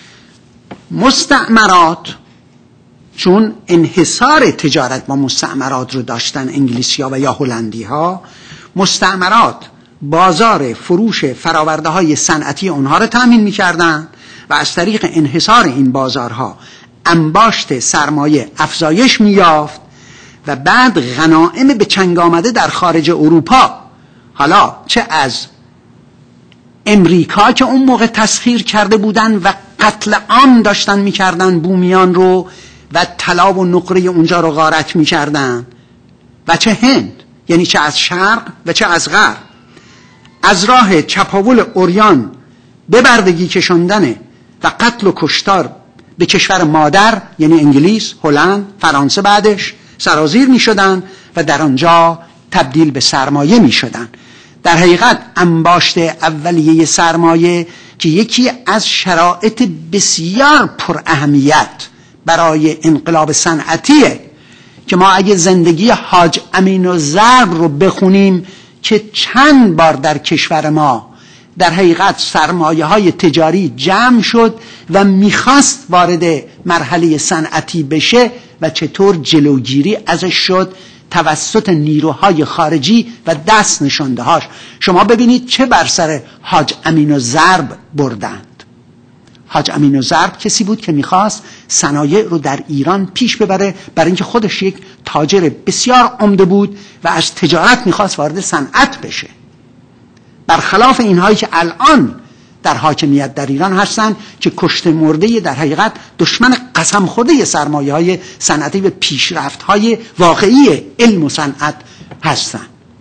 مستعمرات چون انحصار تجارت با مستعمرات رو داشتن انگلیسی‌ها و یا هلندی‌ها، مستعمرات بازار فروش فراورده‌های صنعتی اونها رو تامین می‌کردن و از طریق انحصار این بازارها انباشت سرمایه افزایش می‌یافت و بعد غنایم به چنگ آمده در خارج اروپا، حالا چه از امریکا که اون موقع تسخیر کرده بودن و قتل عام داشتن می‌کردن بومیان رو و طلا و نقره اونجا رو غارت می‌کردن، و چه هند، یعنی چه از شرق و چه از غرب، از راه چپاول اوریان به بردگی کشاندن و قتل و کشتار به کشور مادر یعنی انگلیس، هلند، فرانسه بعدش سرازیر می شدن و در آنجا تبدیل به سرمایه می شدن. در حقیقت انباشت اولیه سرمایه که یکی از شرایط بسیار پر اهمیت برای انقلاب صنعتیه که ما اگه زندگی حاج امین الضرب رو بخونیم که چند بار در کشور ما در حقیقت سرمایه های تجاری جمع شد و میخواست وارد مرحله صنعتی بشه و چطور جلوگیری ازش شد توسط نیروهای خارجی و دست نشانده هاش. شما ببینید چه بر سر حاج امین الضرب بردند. حاج امین الضرب کسی بود که میخواست صنایع رو در ایران پیش ببره، برای اینکه خودش یک تاجر بسیار عمده بود و از تجارت میخواست وارد صنعت بشه، برخلاف اینهایی که الان در حاکمیت در ایران هستن که کشته مرده در حقیقت دشمن قسم خورده سرمایه های صنعتی و پیشرفت های واقعی علم و صنعت هستن.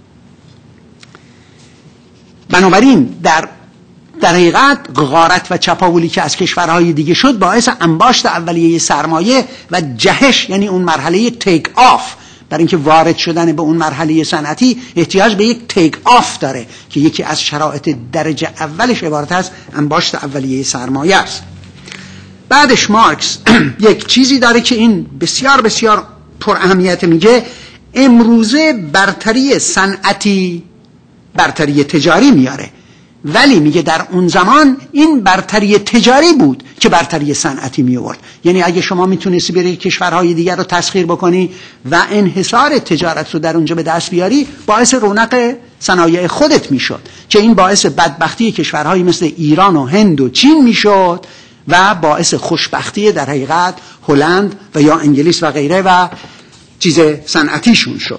بنابراین در در حقیقت غارت و چپاولی که از کشورهای دیگه شد باعث انباشت اولیه سرمایه و جهش، یعنی اون مرحله تیک آف. برای اینکه وارد شدن به اون مرحله صنعتی احتیاج به یک تیک آف داره که یکی از شرایط درجه اولش عبارت از انباشت اولیه سرمایه است. بعدش مارکس یک چیزی داره که این بسیار بسیار پر اهمیت، میگه امروزه برتری صنعتی برتری تجاری میاره، ولی میگه در اون زمان این برتری تجاری بود که برتری صنعتی می آورد. یعنی اگه شما میتونستی بری کشورهای دیگر رو تسخیر بکنی و انحصار تجارت رو در اونجا به دست بیاری، باعث رونق صنایع خودت میشد، که این باعث بدبختی کشورهایی مثل ایران و هند و چین میشد و باعث خوشبختی در حقیقت هلند و یا انگلیس و غیره و چیز صنعتیشون شد.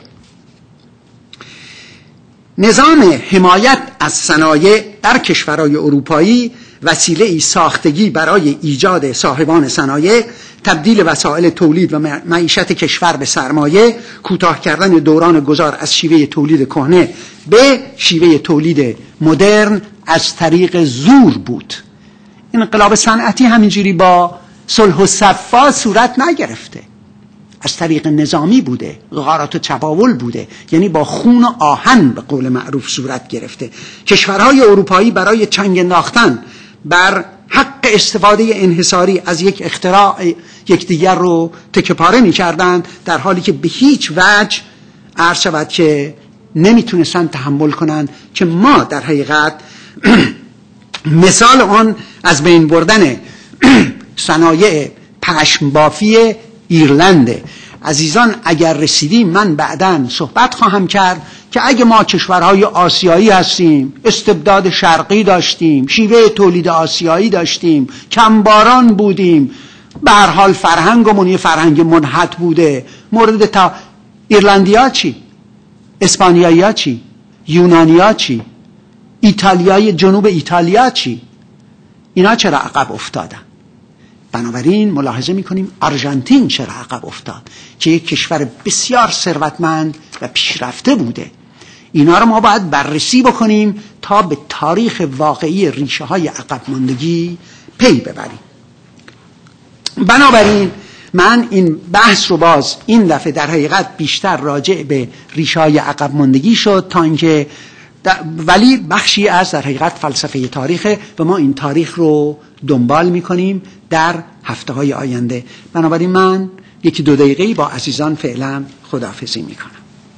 نظام حمایت از صنایع در کشورهای اروپایی وسیله ای ساختگی برای ایجاد صاحبان صنایع، تبدیل وسایل تولید و معیشت کشور به سرمایه، کوتاه کردن دوران گذار از شیوه تولید کهنه به شیوه تولید مدرن از طریق زور بود. انقلاب صنعتی همینجوری با صلح و صفا صورت نگرفته، از طریق نظامی بوده، غارت و چپاول بوده، یعنی با خون و آهن به قول معروف صورت گرفته. کشورهای اروپایی برای چنگ انداختن بر حق استفاده انحصاری از یک اختراع یکدیگر رو تکه پاره می‌کردند، در حالی که به هیچ وجه عرض شود که نمیتونستن تحمل کنن که ما در حقیقت مثال آن از بین بردن صنایع پشم بافی ایرلنده، عزیزان اگر رسیدیم من بعداً صحبت خواهم کرد که اگه ما کشورهای آسیایی هستیم، استبداد شرقی داشتیم، شیوه تولید آسیایی داشتیم، کمباران بودیم، به هر حال فرهنگمون یه فرهنگ منحط بوده، مورد تا ایرلندیا چی؟ اسپانیایی‌ها چی؟ یونانی‌ها چی؟ ایتالیای جنوب ایتالیا چی؟ اینا چرا عقب افتادن؟ بنابراین ملاحظه میکنیم آرژانتین چرا عقب افتاد که یک کشور بسیار ثروتمند و پیشرفته بوده. اینا رو ما باید بررسی بکنیم تا به تاریخ واقعی ریشه های عقب ماندگی پی ببریم. بنابراین من این بحث رو باز این دفعه در حقیقت بیشتر راجع به ریشه های عقب ماندگی شد تا اینکه ولی بخشی از در حقیقت فلسفه تاریخه و ما این تاریخ رو دنبال میکنیم در هفته های آینده. بنابراین من یکی دو دقیقه‌ای با عزیزان فعلا خداحافظی میکنم.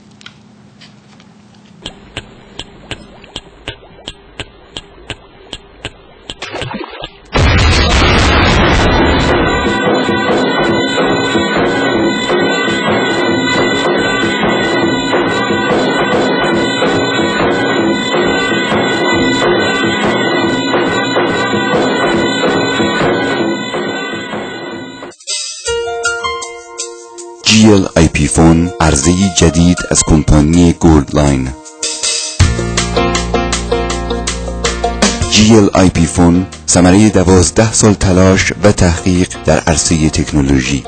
جی ال آی پی فون عرضه جدید از کمپانی گولدلاین. جی ال آی پی فون ثمره دوازده سال تلاش و تحقیق در عرصه تکنولوژی.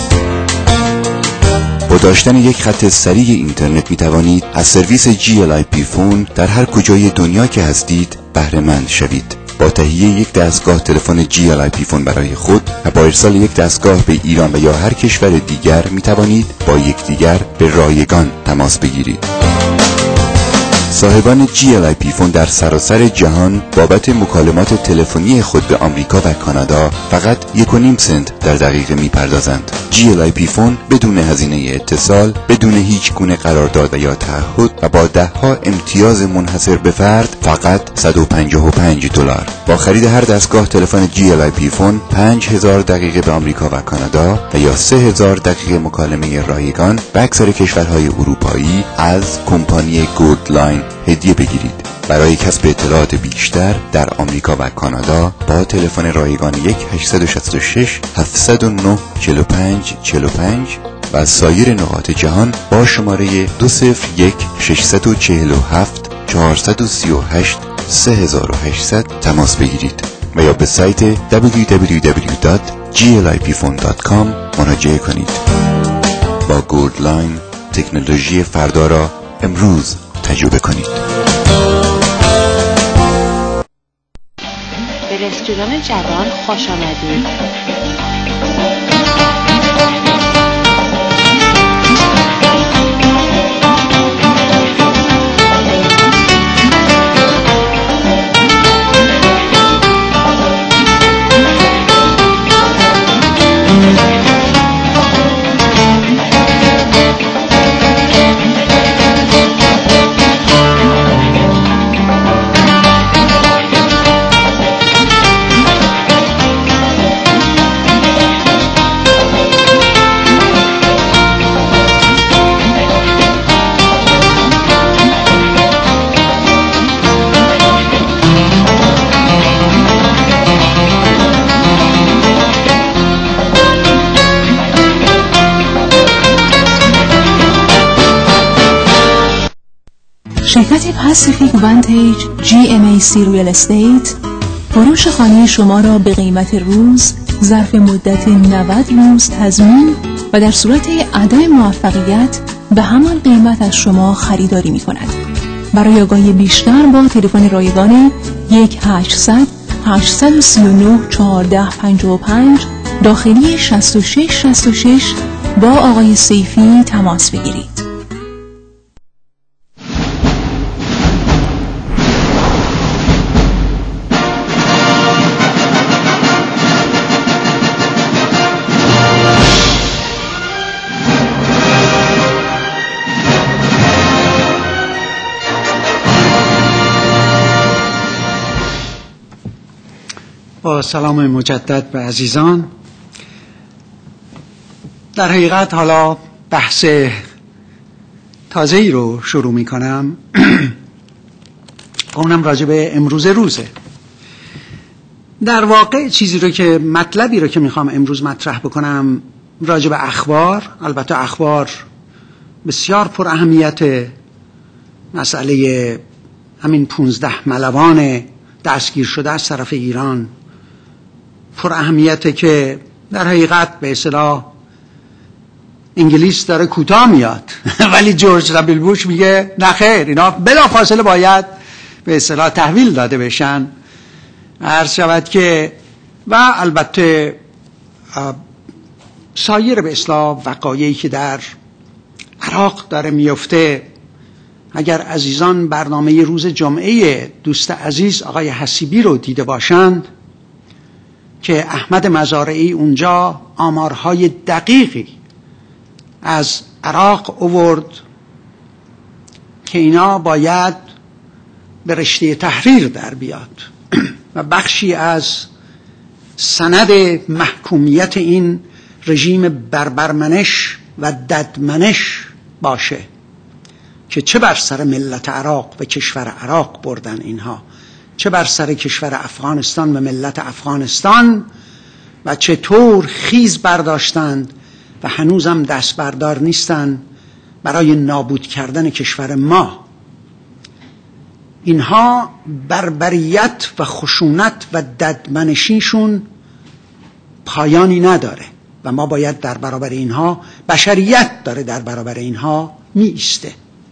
با داشتن یک خط سریع اینترنت می توانید از سرویس جی ال آی پی فون در هر کجای دنیا که هستید بهره مند شوید. با تهیه یک دستگاه تلفن جی ال آی پی فون برای خود و با ارسال یک دستگاه به ایران و یا هر کشور دیگر می توانید با یکدیگر به رایگان تماس بگیرید. صاحبان جی ال آی پی فون در سراسر جهان بابت مکالمات تلفنی خود به آمریکا و کانادا فقط یک و نیم سنت در دقیقه می پردازند. جی ال آی پی فون بدون هزینه اتصال، بدون هیچ گونه قرارداد یا تعهد و با ده ها امتیاز منحصر به فرد فقط صد و پنجاه و پنج دلار. با خرید هر دستگاه تلفن جی ال آی پی فون پنج هزار دقیقه به آمریکا و کانادا و یا سه هزار دقیقه مکالمه رایگان به اکثر کشورهای اروپایی از کمپانی گولدلاین هدیه بگیرید. برای کسب اطلاعات بیشتر در آمریکا و کانادا با تلفن رایگان یک هشت شش شش هفت صفر نه چهار پنج چهار پنج و از سایر نقاط جهان با شماره دو صفر یک شش چهار هفت چهار سه هشت سه هشت صفر صفر تماس بگیرید و یا به سایت دبلیو دبلیو دبلیو دات جی ال آی پی فون دات کام مراجعه کنید. با گولدلاین تکنولوژی فردا را امروز تجربه کنید. به رستوران جوان خوش آمدید. شرکت پاسیفیک وانتیج جی ام ای سی ریال استیت فروش خانه شما را به قیمت روز ظرف مدت نود روز تضمین و در صورت عدم موفقیت به همان قیمت از شما خریداری می کند. برای آگاهی بیشتر با تلفن رایگان یک هشتصد هشتصد و سی و نه چهارده پنجاه و پنج داخلی شصت و شش شصت و شش با آقای سیفی تماس بگیرید. با سلام مجدد به عزیزان. در حقیقت حالا بحث تازه‌ای رو شروع می‌کنم. اونم راجع به امروز روزه. در واقع چیزی رو که مطلبی رو که میخوام امروز مطرح بکنم راجع به اخبار، البته اخبار بسیار پر اهمیت، مسئله همین پونزده ملوان دستگیر شده از طرف ایران پر اهمیته که در حقیقت به اصطلاح انگلیس داره کوتاه میاد ولی جورج دبلیو بوش میگه نه خیر، اینا بلافاصله باید به اصطلاح تحویل داده بشن. عرض شود که و البته سایر به اصطلاح وقایعی که در عراق داره میفته. اگر عزیزان برنامه روز جمعه دوست عزیز آقای حسیبی رو دیده باشند که احمد مزارعی اونجا آمارهای دقیقی از عراق آورد که اینا باید به رشته تحریر در بیاد و بخشی از سند محکومیت این رژیم بربرمنش و ددمنش باشه که چه بر سر ملت عراق و کشور عراق بردن اینها، چه بر سر کشور افغانستان و ملت افغانستان و چطور خیز برداشتند و هنوزم دست بردار نیستن برای نابود کردن کشور ما. اینها بربریت و خشونت و ددمنشیشون پایانی نداره و ما باید در برابر اینها، بشریت داره در برابر اینها می ایسته.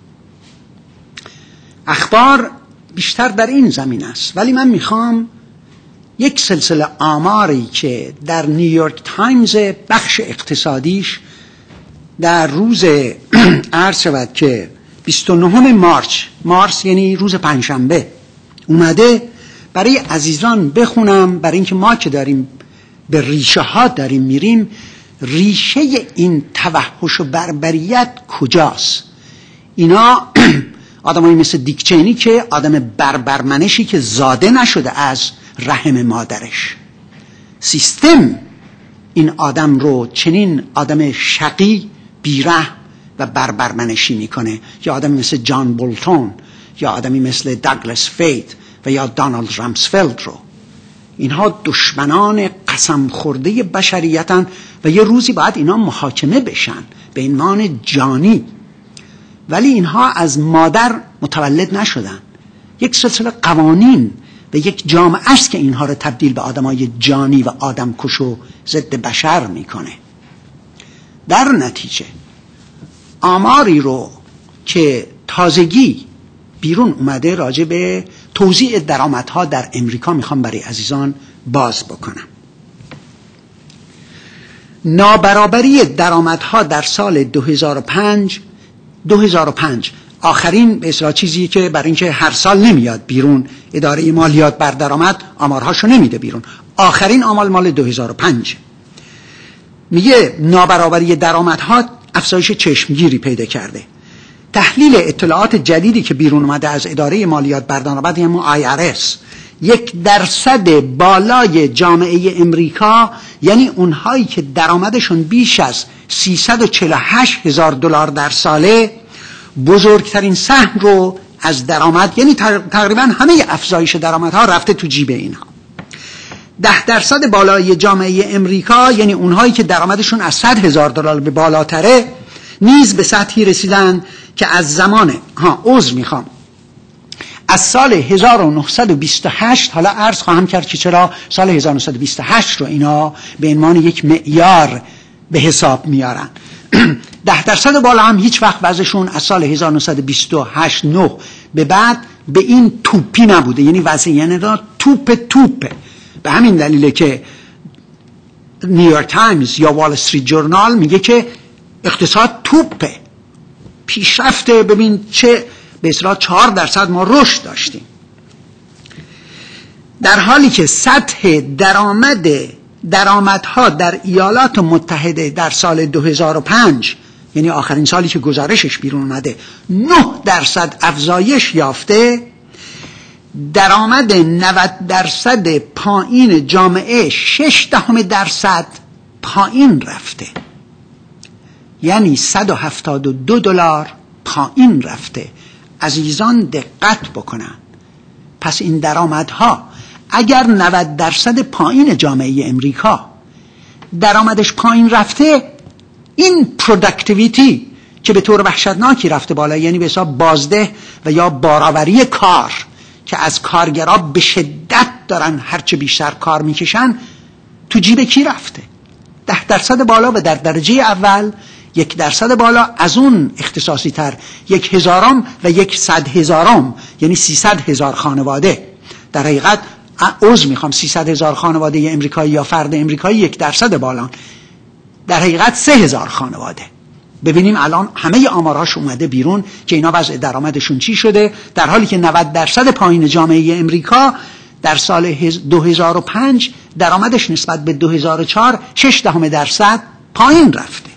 اخبار بیشتر در این زمین است، ولی من میخوام یک سلسله آماری که در نیویورک تایمز بخش اقتصادیش در روز عرض شود که بیست و نهم مارس مارس یعنی روز پنجشنبه اومده برای عزیزان بخونم، برای اینکه ما که داریم به ریشه ها داریم میریم، ریشه این توحش و بربریت کجاست. اینا آدمایی مثل دیک چینی که آدم بربرمنشی که زاده نشده از رحم مادرش، سیستم این آدم رو چنین آدم شقی بیرحم و بربرمنشی میکنه، یا آدمی مثل جان بولتون یا آدمی مثل داگلاس فیت و یا دانالد رامسفلد رو. اینها دشمنان قسم خورده بشریتن و یه روزی باید اینا محاکمه بشن به عنوان جانی، ولی اینها از مادر متولد نشدن. یک سلسله قوانین و یک جامعه است که اینها رو تبدیل به آدمای جانی و آدم کش و ضد بشر میکنه. در نتیجه آماری رو که تازگی بیرون اومده راجع به توزیع درآمدها در امریکا میخوام برای عزیزان باز بکنم. نابرابری درآمدها در سال دو هزار و پنج دو هزار و پنج آخرین به اصطلاح چیزی که برای اینکه هر سال نمیاد بیرون، اداره مالیات بر درآمد آمارهاشو نمیده بیرون، آخرین آمار مال دو هزار و پنج میگه نابرابری درآمدها افزایش چشمگیری پیدا کرده. تحلیل اطلاعات جدیدی که بیرون اومده از اداره مالیات بر درآمد یعنی آی آر اس، یک درصد بالای جامعه امریکا، یعنی اونهایی که درآمدشون بیش از سیصد و چهل و هشت هزار دلار در ساله، بزرگترین سهم رو از درآمد، یعنی تقریبا همه افزایش درآمدها رفته تو جیب اینها. ده درصد بالای جامعه امریکا، یعنی اونهایی که درآمدشون از صد هزار دلار به بالاتره، نیز به سطحی رسیدن که از زمان ها عذر میخوام از سال هزار و نهصد و بیست و هشت، حالا عرض خواهم کرد که چرا سال هزار و نهصد و بیست و هشت رو اینا به عنوان یک معیار به حساب میارن. ده درصد بالا هم هیچ وقت وضعشون از سال هزار و نهصد و بیست و هشت نه به بعد به این توپی نبوده، یعنی وضع یعنی توپ توپه. به همین دلیله که نیویورک تایمز یا وال استریت جورنال میگه که اقتصاد توپه، پیشرفته. ببین چه به اصطلاح چهار درصد ما رشد داشتیم، در حالی که سطح درآمد درآمدها در ایالات متحده در سال دو هزار و پنج، یعنی آخرین سالی که گزارشش بیرون اومده، نه درصد افزایش یافته. درآمد نود درصد پایین جامعه شش دهم درصد پایین رفته. یعنی صد و هفتاد و دو دلار پایین رفته. عزیزان دقت بکنن. پس این درآمدها اگر نود درصد پایین جامعه امریکا درآمدش پایین رفته، این پروداکتیویتی که به طور وحشتناکی رفته بالا، یعنی به حساب بازده و یا بارآوری کار که از کارگرها به شدت دارن هرچه بیشتر کار میکشن، تو جیب کی رفته؟ ده درصد بالا و در درجه اول یک درصد بالا، از اون اختصاصی تر یک هزارم و یک صد هزارم، یعنی سیصد هزار خانواده. در حقیقت عوض میخوام سیصد هزار خانواده امریکایی یا فرد امریکایی یک درصد بالان، در حقیقت سه هزار خانواده. ببینیم الان همه آمارهاش اومده بیرون که اینا وضع درآمدشون چی شده، در حالی که نود درصد پایین جامعه امریکا در سال دو هزار و پنج درآمدش نسبت به دو هزار و چهار شش دهم درصد پایین رفته.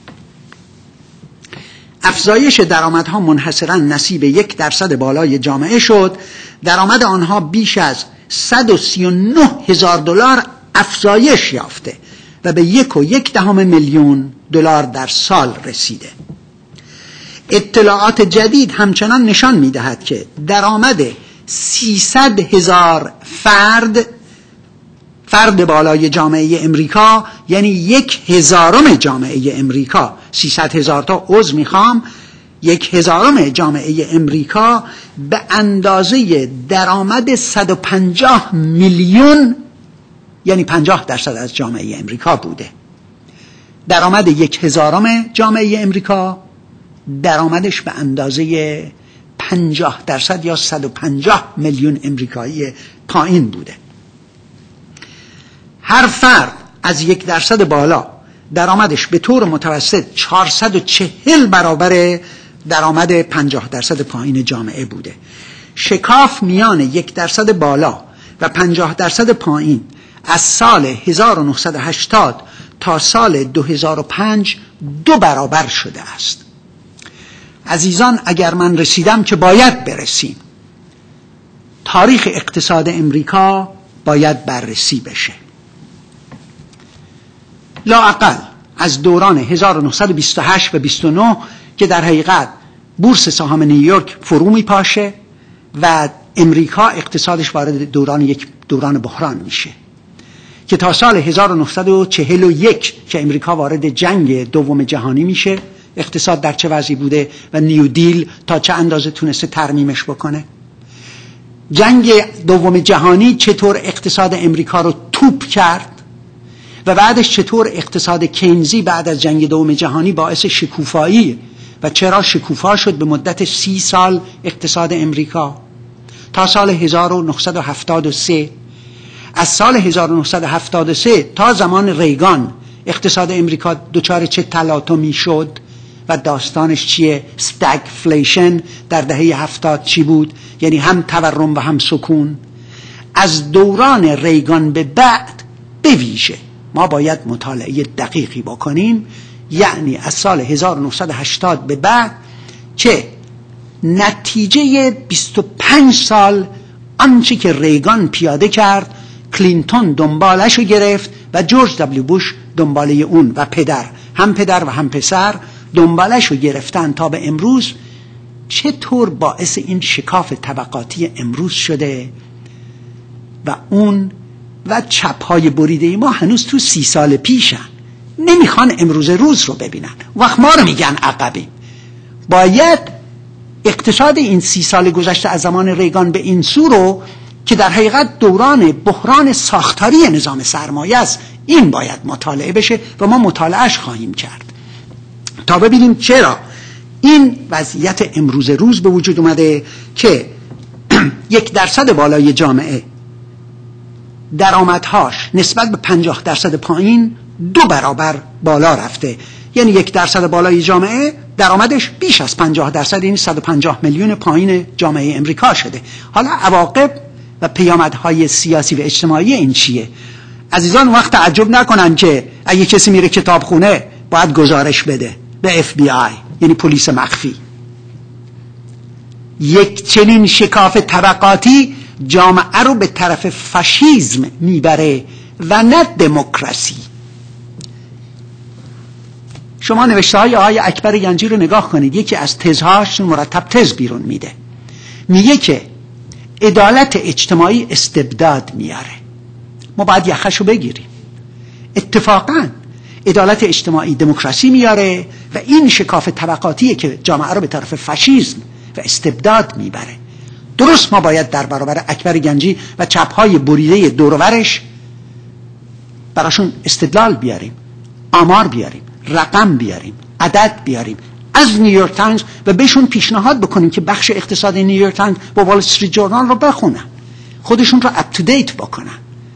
افزایش درآمدها منحصراً نصیب یک درصد بالای جامعه شد. درآمد آنها بیش از صد و سی و نه هزار دلار افزایش یافته و به یک و یک دهم میلیون دلار در سال رسیده. اطلاعات جدید همچنان نشان می‌دهد که درآمد سیصد هزار فرد فرد بالای جامعه امریکا، یعنی یک هزارم جامعه امریکا، سیصد هزار تا عضو میخوام، یک هزارم جامعه امریکا به اندازه درآمد صد و پنجاه میلیون، یعنی پنجاه درصد از جامعه امریکا بوده. درآمد یک هزارم جامعه امریکا درآمدش به اندازه پنجاه درصد یا صد و پنجاه میلیون امریکایی پایین بوده. هر فرد از یک درصد بالا درآمدش به طور متوسط چهارصد و چهل برابر درآمد پنجاه درصد پایین جامعه بوده. شکاف میان یک درصد بالا و پنجاه درصد پایین از سال هزار و نهصد و هشتاد تا سال دو هزار و پنج دو برابر شده است. عزیزان اگر من رسیدم که باید برسیم، تاریخ اقتصاد امریکا باید بررسی بشه. لااقل از دوران هزار و نهصد و بیست و هشت و بیست و نه که در حقیقت بورس سهام نیویورک فرو میپاشه و امریکا اقتصادش وارد دوران یک دوران بحران میشه، که تا سال هزار و نهصد و چهل و یک که امریکا وارد جنگ دوم جهانی میشه، اقتصاد در چه وضعی بوده و نیو دیل تا چه اندازه تونسته ترمیمش بکنه. جنگ دوم جهانی چطور اقتصاد امریکا رو توپ کرد و بعدش چطور اقتصاد کینزی بعد از جنگ دوم جهانی باعث شکوفایی و چرا شکوفا شد به مدت سی سال اقتصاد امریکا تا سال هزار و نهصد و هفتاد و سه. از سال هزار و نهصد و هفتاد و سه تا زمان ریگان اقتصاد امریکا دچار چه تلاطمی شد و داستانش چیه؟ استگفلیشن در دهه هفتاد چی بود؟ یعنی هم تورم و هم سکون. از دوران ریگان به بعد به ویژه ما باید مطالعه دقیقی بکنیم، یعنی از سال هزار و نهصد و هشتاد به بعد که نتیجه بیست و پنج سال آنچه که ریگان پیاده کرد، کلینتون دنبالش رو گرفت و جورج دبلیو بوش دنباله اون و پدر، هم پدر و هم پسر دنبالش رو گرفتن تا به امروز، چطور باعث این شکاف طبقاتی امروز شده و اون و چپ‌های بریده ما هنوز تو سی سال پیشن، نمیخوان امروز روز رو ببینن، وقت ما رو میگن عقبیم. باید اقتصاد این سی سال گذشته از زمان ریگان به این سو رو که در حقیقت دوران بحران ساختاری نظام سرمایه است، این باید مطالعه بشه و ما مطالعهش خواهیم کرد تا ببینیم چرا این وضعیت امروز روز به وجود اومده که یک درصد بالای جامعه درآمدهاش نسبت به پنجاه درصد پایین دو برابر بالا رفته. یعنی یک درصد بالای جامعه درآمدش بیش از پنجاه درصد، این صد و پنجاه میلیون پایین جامعه امریکا شده. حالا عواقب و پیامدهای سیاسی و اجتماعی این چیه؟ عزیزان وقت تعجب نکنن که اگه کسی میره کتابخونه باید گزارش بده به اف بی آی، یعنی پلیس مخفی. یک چنین شکاف طبقاتی جامعه رو به طرف فاشیسم میبره و نه دموکراسی. شما نوشته های آقای اکبر گنجی رو نگاه کنید، یکی از تزهاش مرتب تز بیرون میده، میگه که عدالت اجتماعی استبداد میاره. ما باید یخشو بگیریم. اتفاقاً عدالت اجتماعی دموکراسی میاره و این شکاف طبقاتیه که جامعه رو به طرف فاشیسم و استبداد میبره. درست ما باید در برابر اکبر گنجی و چپهای بریده دور و برش براشون استدلال بیاریم، آمار بیاریم، رقم بیاریم، عدد بیاریم از نیویورک تایمز و بهشون پیشنهاد بکنیم که بخش اقتصادی نیویورک تایمز با وال استریت جورنال رو بخونن، خودشون رو اپ تو دیت بکنن.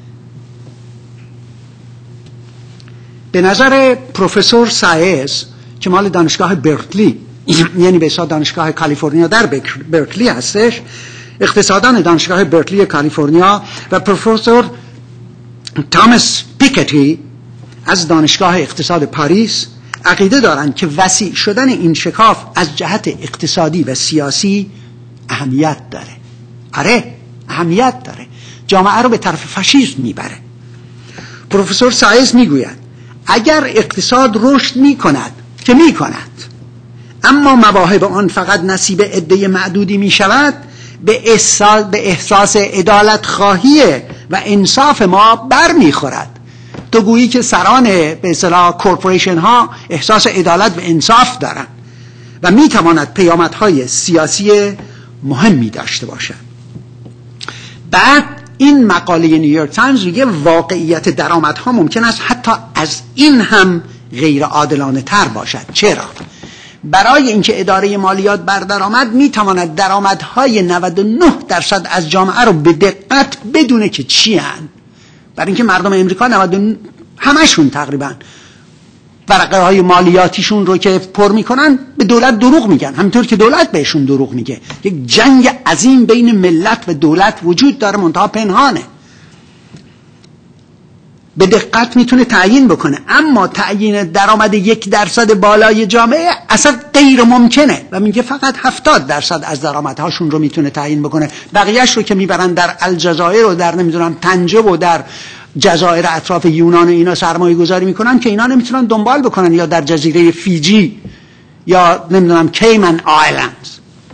به نظر پروفسور سایز که مال دانشگاه برکلی یعنی به حساب دانشگاه کالیفرنیا در برکلی هستش، اقتصاددان دانشگاه برکلی کالیفرنیا و پروفسور تامس پیکتی از دانشگاه اقتصاد پاریس عقیده دارند که وسیع شدن این شکاف از جهت اقتصادی و سیاسی اهمیت داره. آره اهمیت داره، جامعه رو به طرف فاشیسم میبره. پروفسور سایز میگوید اگر اقتصاد رشد میکند که میکند اما مواهب آن فقط نصیب عده معدودی میشود، به احساس به احساس عدالت خواهی و انصاف ما بر میخورد. تو گویی که سران به اصطلاح کورپوریشن ها احساس عدالت و انصاف دارند و میتواند پیامدهای سیاسی مهمی داشته باشد. بعد این مقاله نیویورک تایمز میگه واقعیت درآمدها ممکن است حتی از این هم غیر عادلانه تر باشد. چرا؟ برای اینکه اداره مالیات بر درآمد میتواند درآمدهای نود و نه درصد از جامعه رو به دقت بدونه که چی هن. برای اینکه مردم امریکا نود و نه همشون تقریبا ورقه های مالیاتیشون رو که پر میکنن به دولت دروغ میگن، همینطور که دولت بهشون دروغ میگه. یک جنگ عظیم بین ملت و دولت وجود داره، منتها پنهانه، به دقت میتونه تعیین بکنه. اما تعیین درآمد یک درصد بالای جامعه اصلا غیر ممکنه و میگه فقط هفتاد درصد از درآمدهاشون رو میتونه تعیین بکنه، بقیهش رو که میبرن در الجزایر و در نمیدونم طنجه و در جزایر اطراف یونان و اینا سرمایه گذاری میکنن که اینا نمیتونن دنبال بکنن، یا در جزیره فیجی یا نمیدونم کیمن آیلندز.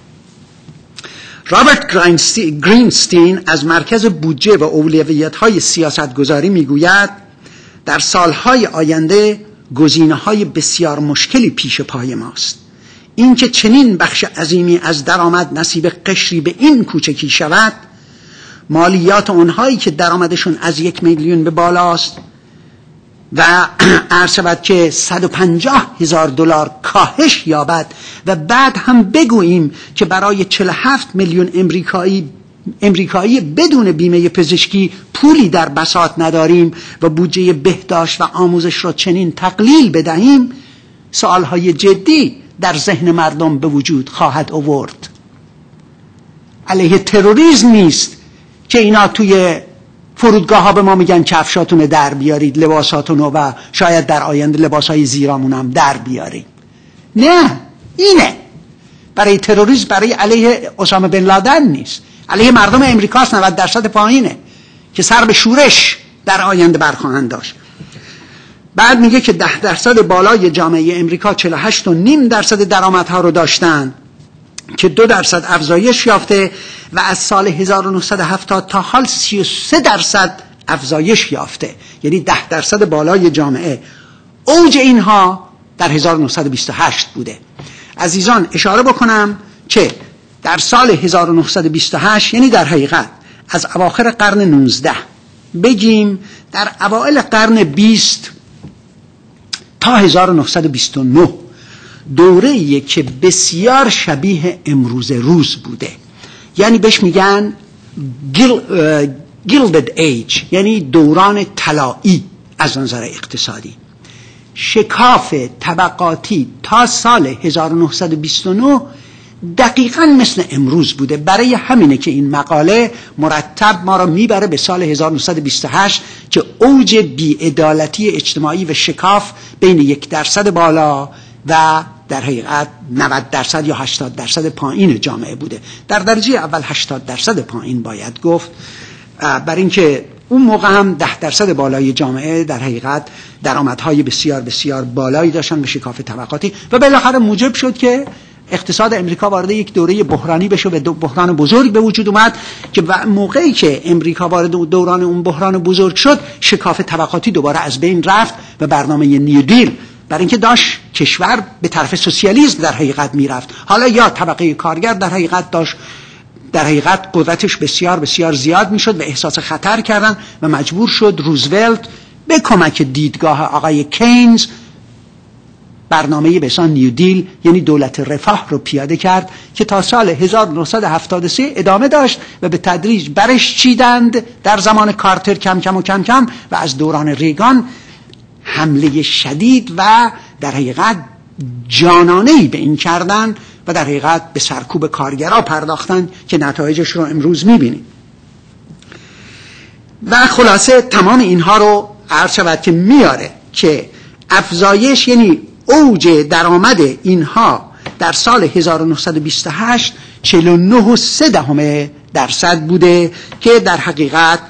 رابرت گرینستین از مرکز بودجه و اولویت‌های سیاستگذاری میگوید در سالهای آینده گزینه‌های بسیار مشکلی پیش پای ماست. اینکه چنین بخش عظیمی از درآمد نصیب قشری به این کوچکی شود، مالیات اونهایی که درآمدشون از یک میلیون به بالاست و عرض شود که صد و پنجاه هزار دلار کاهش یابد و بعد هم بگوییم که برای چهل و هفت میلیون امریکایی امریکایی بدون بیمه پزشکی پولی در بساط نداریم و بودجه بهداشت و آموزش را چنین تقلیل بدهیم، سوالهای جدی در ذهن مردم به وجود خواهد آورد. علیه تروریسم نیست که اینا توی فرودگاه ها به ما میگن کفشاتون در بیارید، لباساتون و شاید در آینده لباسای زیرامون هم در بیارید. نه، اینه برای تروریسم، برای علیه اسامه بن لادن نیست، علیه مردم امریکاست. نود درصد پایینه که سر به شورش در آینده برخواهند داشت. بعد میگه که ده درصد بالای جامعه امریکا چهل و هشت و نیم درصد درآمدها رو داشتن که دو درصد افزایش یافته و از سال هزار و نهصد و هفتاد تا حال سی و سه درصد افزایش یافته، یعنی ده درصد بالای جامعه. اوج اینها در هزار و نهصد و بیست و هشت بوده. عزیزان اشاره بکنم که در سال هزار و نهصد و بیست و هشت، یعنی در حقیقت از اواخر قرن نوزده بگیم در اوائل قرن بیست تا هزار و نهصد و بیست و نه، دوره‌ای که بسیار شبیه امروز روز بوده، یعنی بهش میگن گیلدد ایج، یعنی دوران طلایی از نظر اقتصادی. شکاف طبقاتی تا سال هزار و نهصد و بیست و نه دقیقاً مثل امروز بوده. برای همینه که این مقاله مرتب ما را میبره به سال هزار و نهصد و بیست و هشت که اوج بی‌عدالتی اجتماعی و شکاف بین یک درصد بالا و در حقیقت نود درصد یا هشتاد درصد پایین جامعه بوده. در درجه اول هشتاد درصد پایین باید گفت، برای اینکه اون موقع هم ده درصد بالای جامعه در حقیقت درآمدهای بسیار بسیار بالایی داشتن به شکاف طبقاتی و بالاخره موجب شد که اقتصاد امریکا وارد یک دوره بحرانی بشه و بحران بزرگ به وجود اومد که موقعی که امریکا وارد دوران اون بحران بزرگ شد شکاف طبقاتی دوباره از بین رفت و برنامه نیو دیل برای اینکه داشت کشور به طرف سوسیالیسم در حقیقت میرفت. حالا یا طبقه کارگر در حقیقت داشت در حقیقت قدرتش بسیار بسیار زیاد میشد و احساس خطر کردن و مجبور شد روزولت به کمک دیدگاه آقای کینز برنامه به اصطلاح نیو دیل یعنی دولت رفاه رو پیاده کرد که تا سال هزار و نهصد و هفتاد و سه ادامه داشت و به تدریج برش چیدند در زمان کارتر کم کم و کم کم و از دوران ریگان حمله شدید و در حقیقت جانانه‌ای به این کردن و در حقیقت به سرکوب کارگرها پرداختن که نتایجش رو امروز میبینیم. و خلاصه تمام اینها رو عرض شود که میاره که افزایش یعنی اوج درآمد اینها در سال هزار و نهصد و بیست و هشت چهل و نه و سه دهم درصد بوده که در حقیقت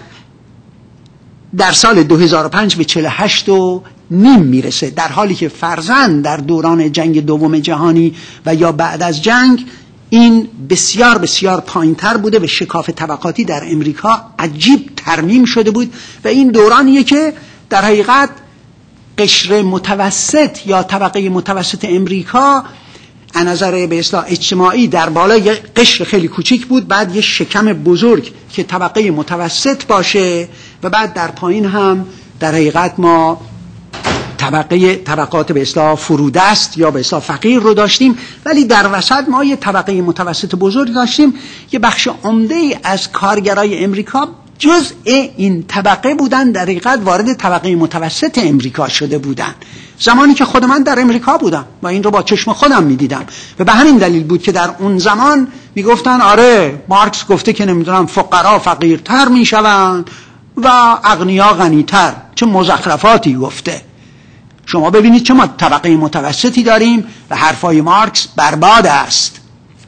در سال دو هزار و پنج به چهل و هشت و نیم میرسه، در حالی که فرضاً در دوران جنگ دوم جهانی و یا بعد از جنگ این بسیار بسیار پایین‌تر بوده و شکاف طبقاتی در امریکا عجیب ترمیم شده بود و این دورانیه که در حقیقت قشر متوسط یا طبقه متوسط امریکا از نظر به اصطلاح اجتماعی در بالا یه قشر خیلی کوچیک بود، بعد یه شکم بزرگ که طبقه متوسط باشه و بعد در پایین هم در حقیقت ما طبقه طبقات به اصطلاح فرودست یا به اصطلاح فقیر رو داشتیم، ولی در وسط ما یه طبقه متوسط بزرگ داشتیم. یه بخش عمده از کارگرای امریکا جزء این طبقه بودن، در حقیقت وارد طبقه متوسط امریکا شده بودن زمانی که خود من در امریکا بودم و این رو با چشم خودم میدیدم و به همین دلیل بود که در اون زمان میگفتن آره مارکس گفته که نمیدونم فقرا فقیرتر میشون و اغنیا غنیتر. چه مزخرفاتی گفته. شما ببینید چه ما طبقه متوسطی داریم و حرفای مارکس برباد است.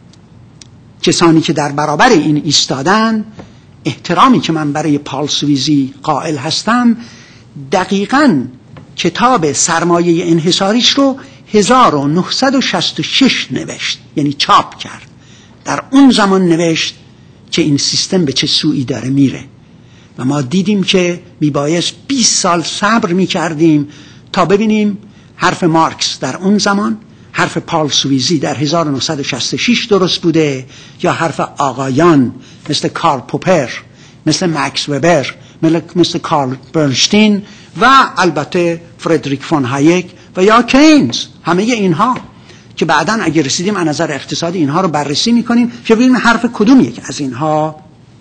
کسانی که در برابر این ایستادن، احترامی که من برای پال سویزی قائل هستم، دقیقاً کتاب سرمایه انحصاریش رو هزار و نهصد و شصت و شش نوشت، یعنی چاپ کرد. در اون زمان نوشت که این سیستم به چه سویی داره میره و ما دیدیم که میبایست بیست سال صبر میکردیم تا ببینیم حرف مارکس در اون زمان، حرف پال سویزی در هزار و نهصد و شصت و شش درست بوده یا حرف آقایان مثل کارل پوپر، مثل مکس وبر، مثل کارل برنشتین و البته فردریک فون هایک و یا کینز. همه اینها که بعداً اگه رسیدیم از نظر اقتصادی اینها رو بررسی میکنیم که ببینیم حرف کدوم یک از اینها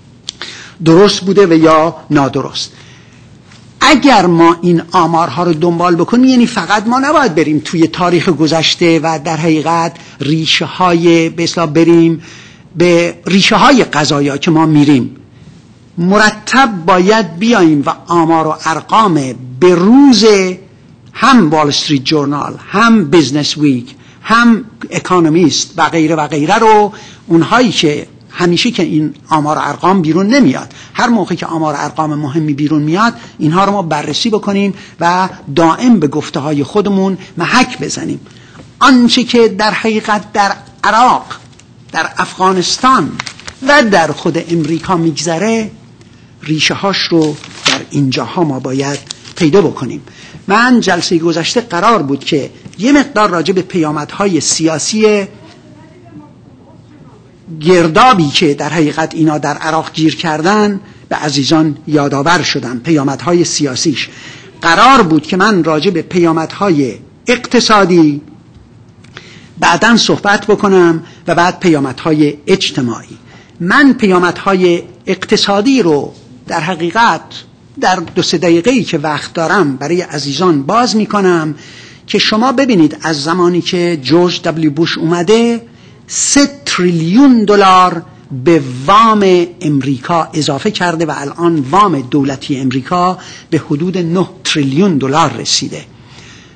درست بوده و یا نادرست. اگر ما این آمارها رو دنبال بکنیم، یعنی فقط ما نباید بریم توی تاریخ گذشته و در حقیقت ریشه های به اصطلاح بریم به ریشه های قضایا که ما میریم، مرتب باید بیاییم و آمار و ارقام به روز هم وال استریت جورنال، هم بیزنس ویک، هم اکانومیست و غیره و غیره رو، اونهایی که همیشه که این آمار و ارقام بیرون نمیاد، هر موقع که آمار و ارقام مهمی بیرون میاد اینها رو ما بررسی بکنیم و دائم به گفته های خودمون محک بزنیم. آنچه که در حقیقت در عراق، در افغانستان و در خود امریکا میگذره، ریشه هاش رو در اینجاها ما باید پیدا بکنیم. من جلسه گذشته قرار بود که یه مقدار راجع به پیامدهای سیاسی گردابی که در حقیقت اینا در عراق گیر کردن به عزیزان یادآور شدم. پیامدهای سیاسیش قرار بود که من راجع به پیامدهای اقتصادی بعداً صحبت بکنم و بعد پیامدهای اجتماعی. من پیامدهای اقتصادی رو در حقیقت در دو سه دقیقه‌ای که وقت دارم برای عزیزان باز میکنم که شما ببینید از زمانی که جورج دبلیو بوش اومده سه تریلیون دلار به وام امریکا اضافه کرده و الان وام دولتی امریکا به حدود نه تریلیون دلار رسیده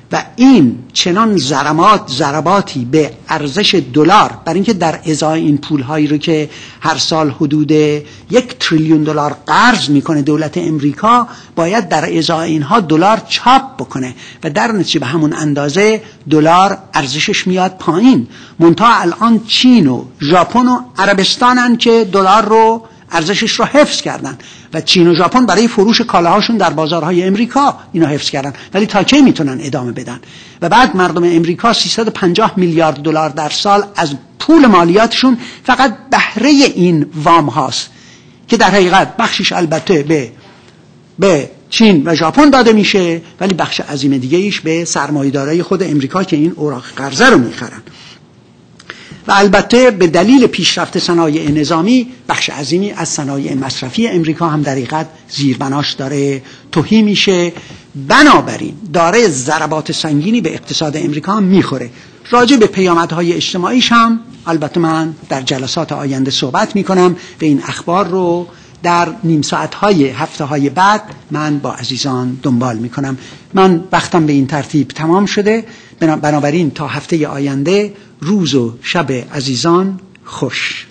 و این چنان ضربات ضرباتی به ارزش دلار، برای اینکه در ازای این پولهایی رو که هر سال حدود یک تریلیون دلار قرض میکنه دولت امریکا، باید در ازای اینها دلار چاپ بکنه و در نتیجه به همون اندازه دلار ارزشش میاد پایین. منتها الان چین و ژاپن و عربستانن که دلار رو ارزشش رو حفظ کردن و چین و ژاپن برای فروش کالاهاشون در بازارهای امریکا اینو حفظ کردن، ولی تا کی میتونن ادامه بدن؟ و بعد مردم امریکا سیصد و پنجاه میلیارد دلار در سال از پول مالیاتشون فقط بهره این وام هاست که در حقیقت بخشش البته به به چین و ژاپن داده میشه، ولی بخش عظیم دیگه ایش به سرمایه‌دارای خود امریکا که این اوراق قرضه رو میخرن. و البته به دلیل پیشرفت صنایع نظامی بخش عظیمی از صنایع مصرفی امریکا هم در حقیقت زیربناش داره تهی میشه، بنابراین داره ضربات سنگینی به اقتصاد امریکا هم میخوره. راجع به پیامدهای اجتماعیش هم البته من در جلسات آینده صحبت میکنم و این اخبار رو در نیم ساعتهای هفته های بعد من با عزیزان دنبال میکنم. من وقتم به این ترتیب تمام شده، بنابراین تا هفته آینده روز و شب عزیزان خوش.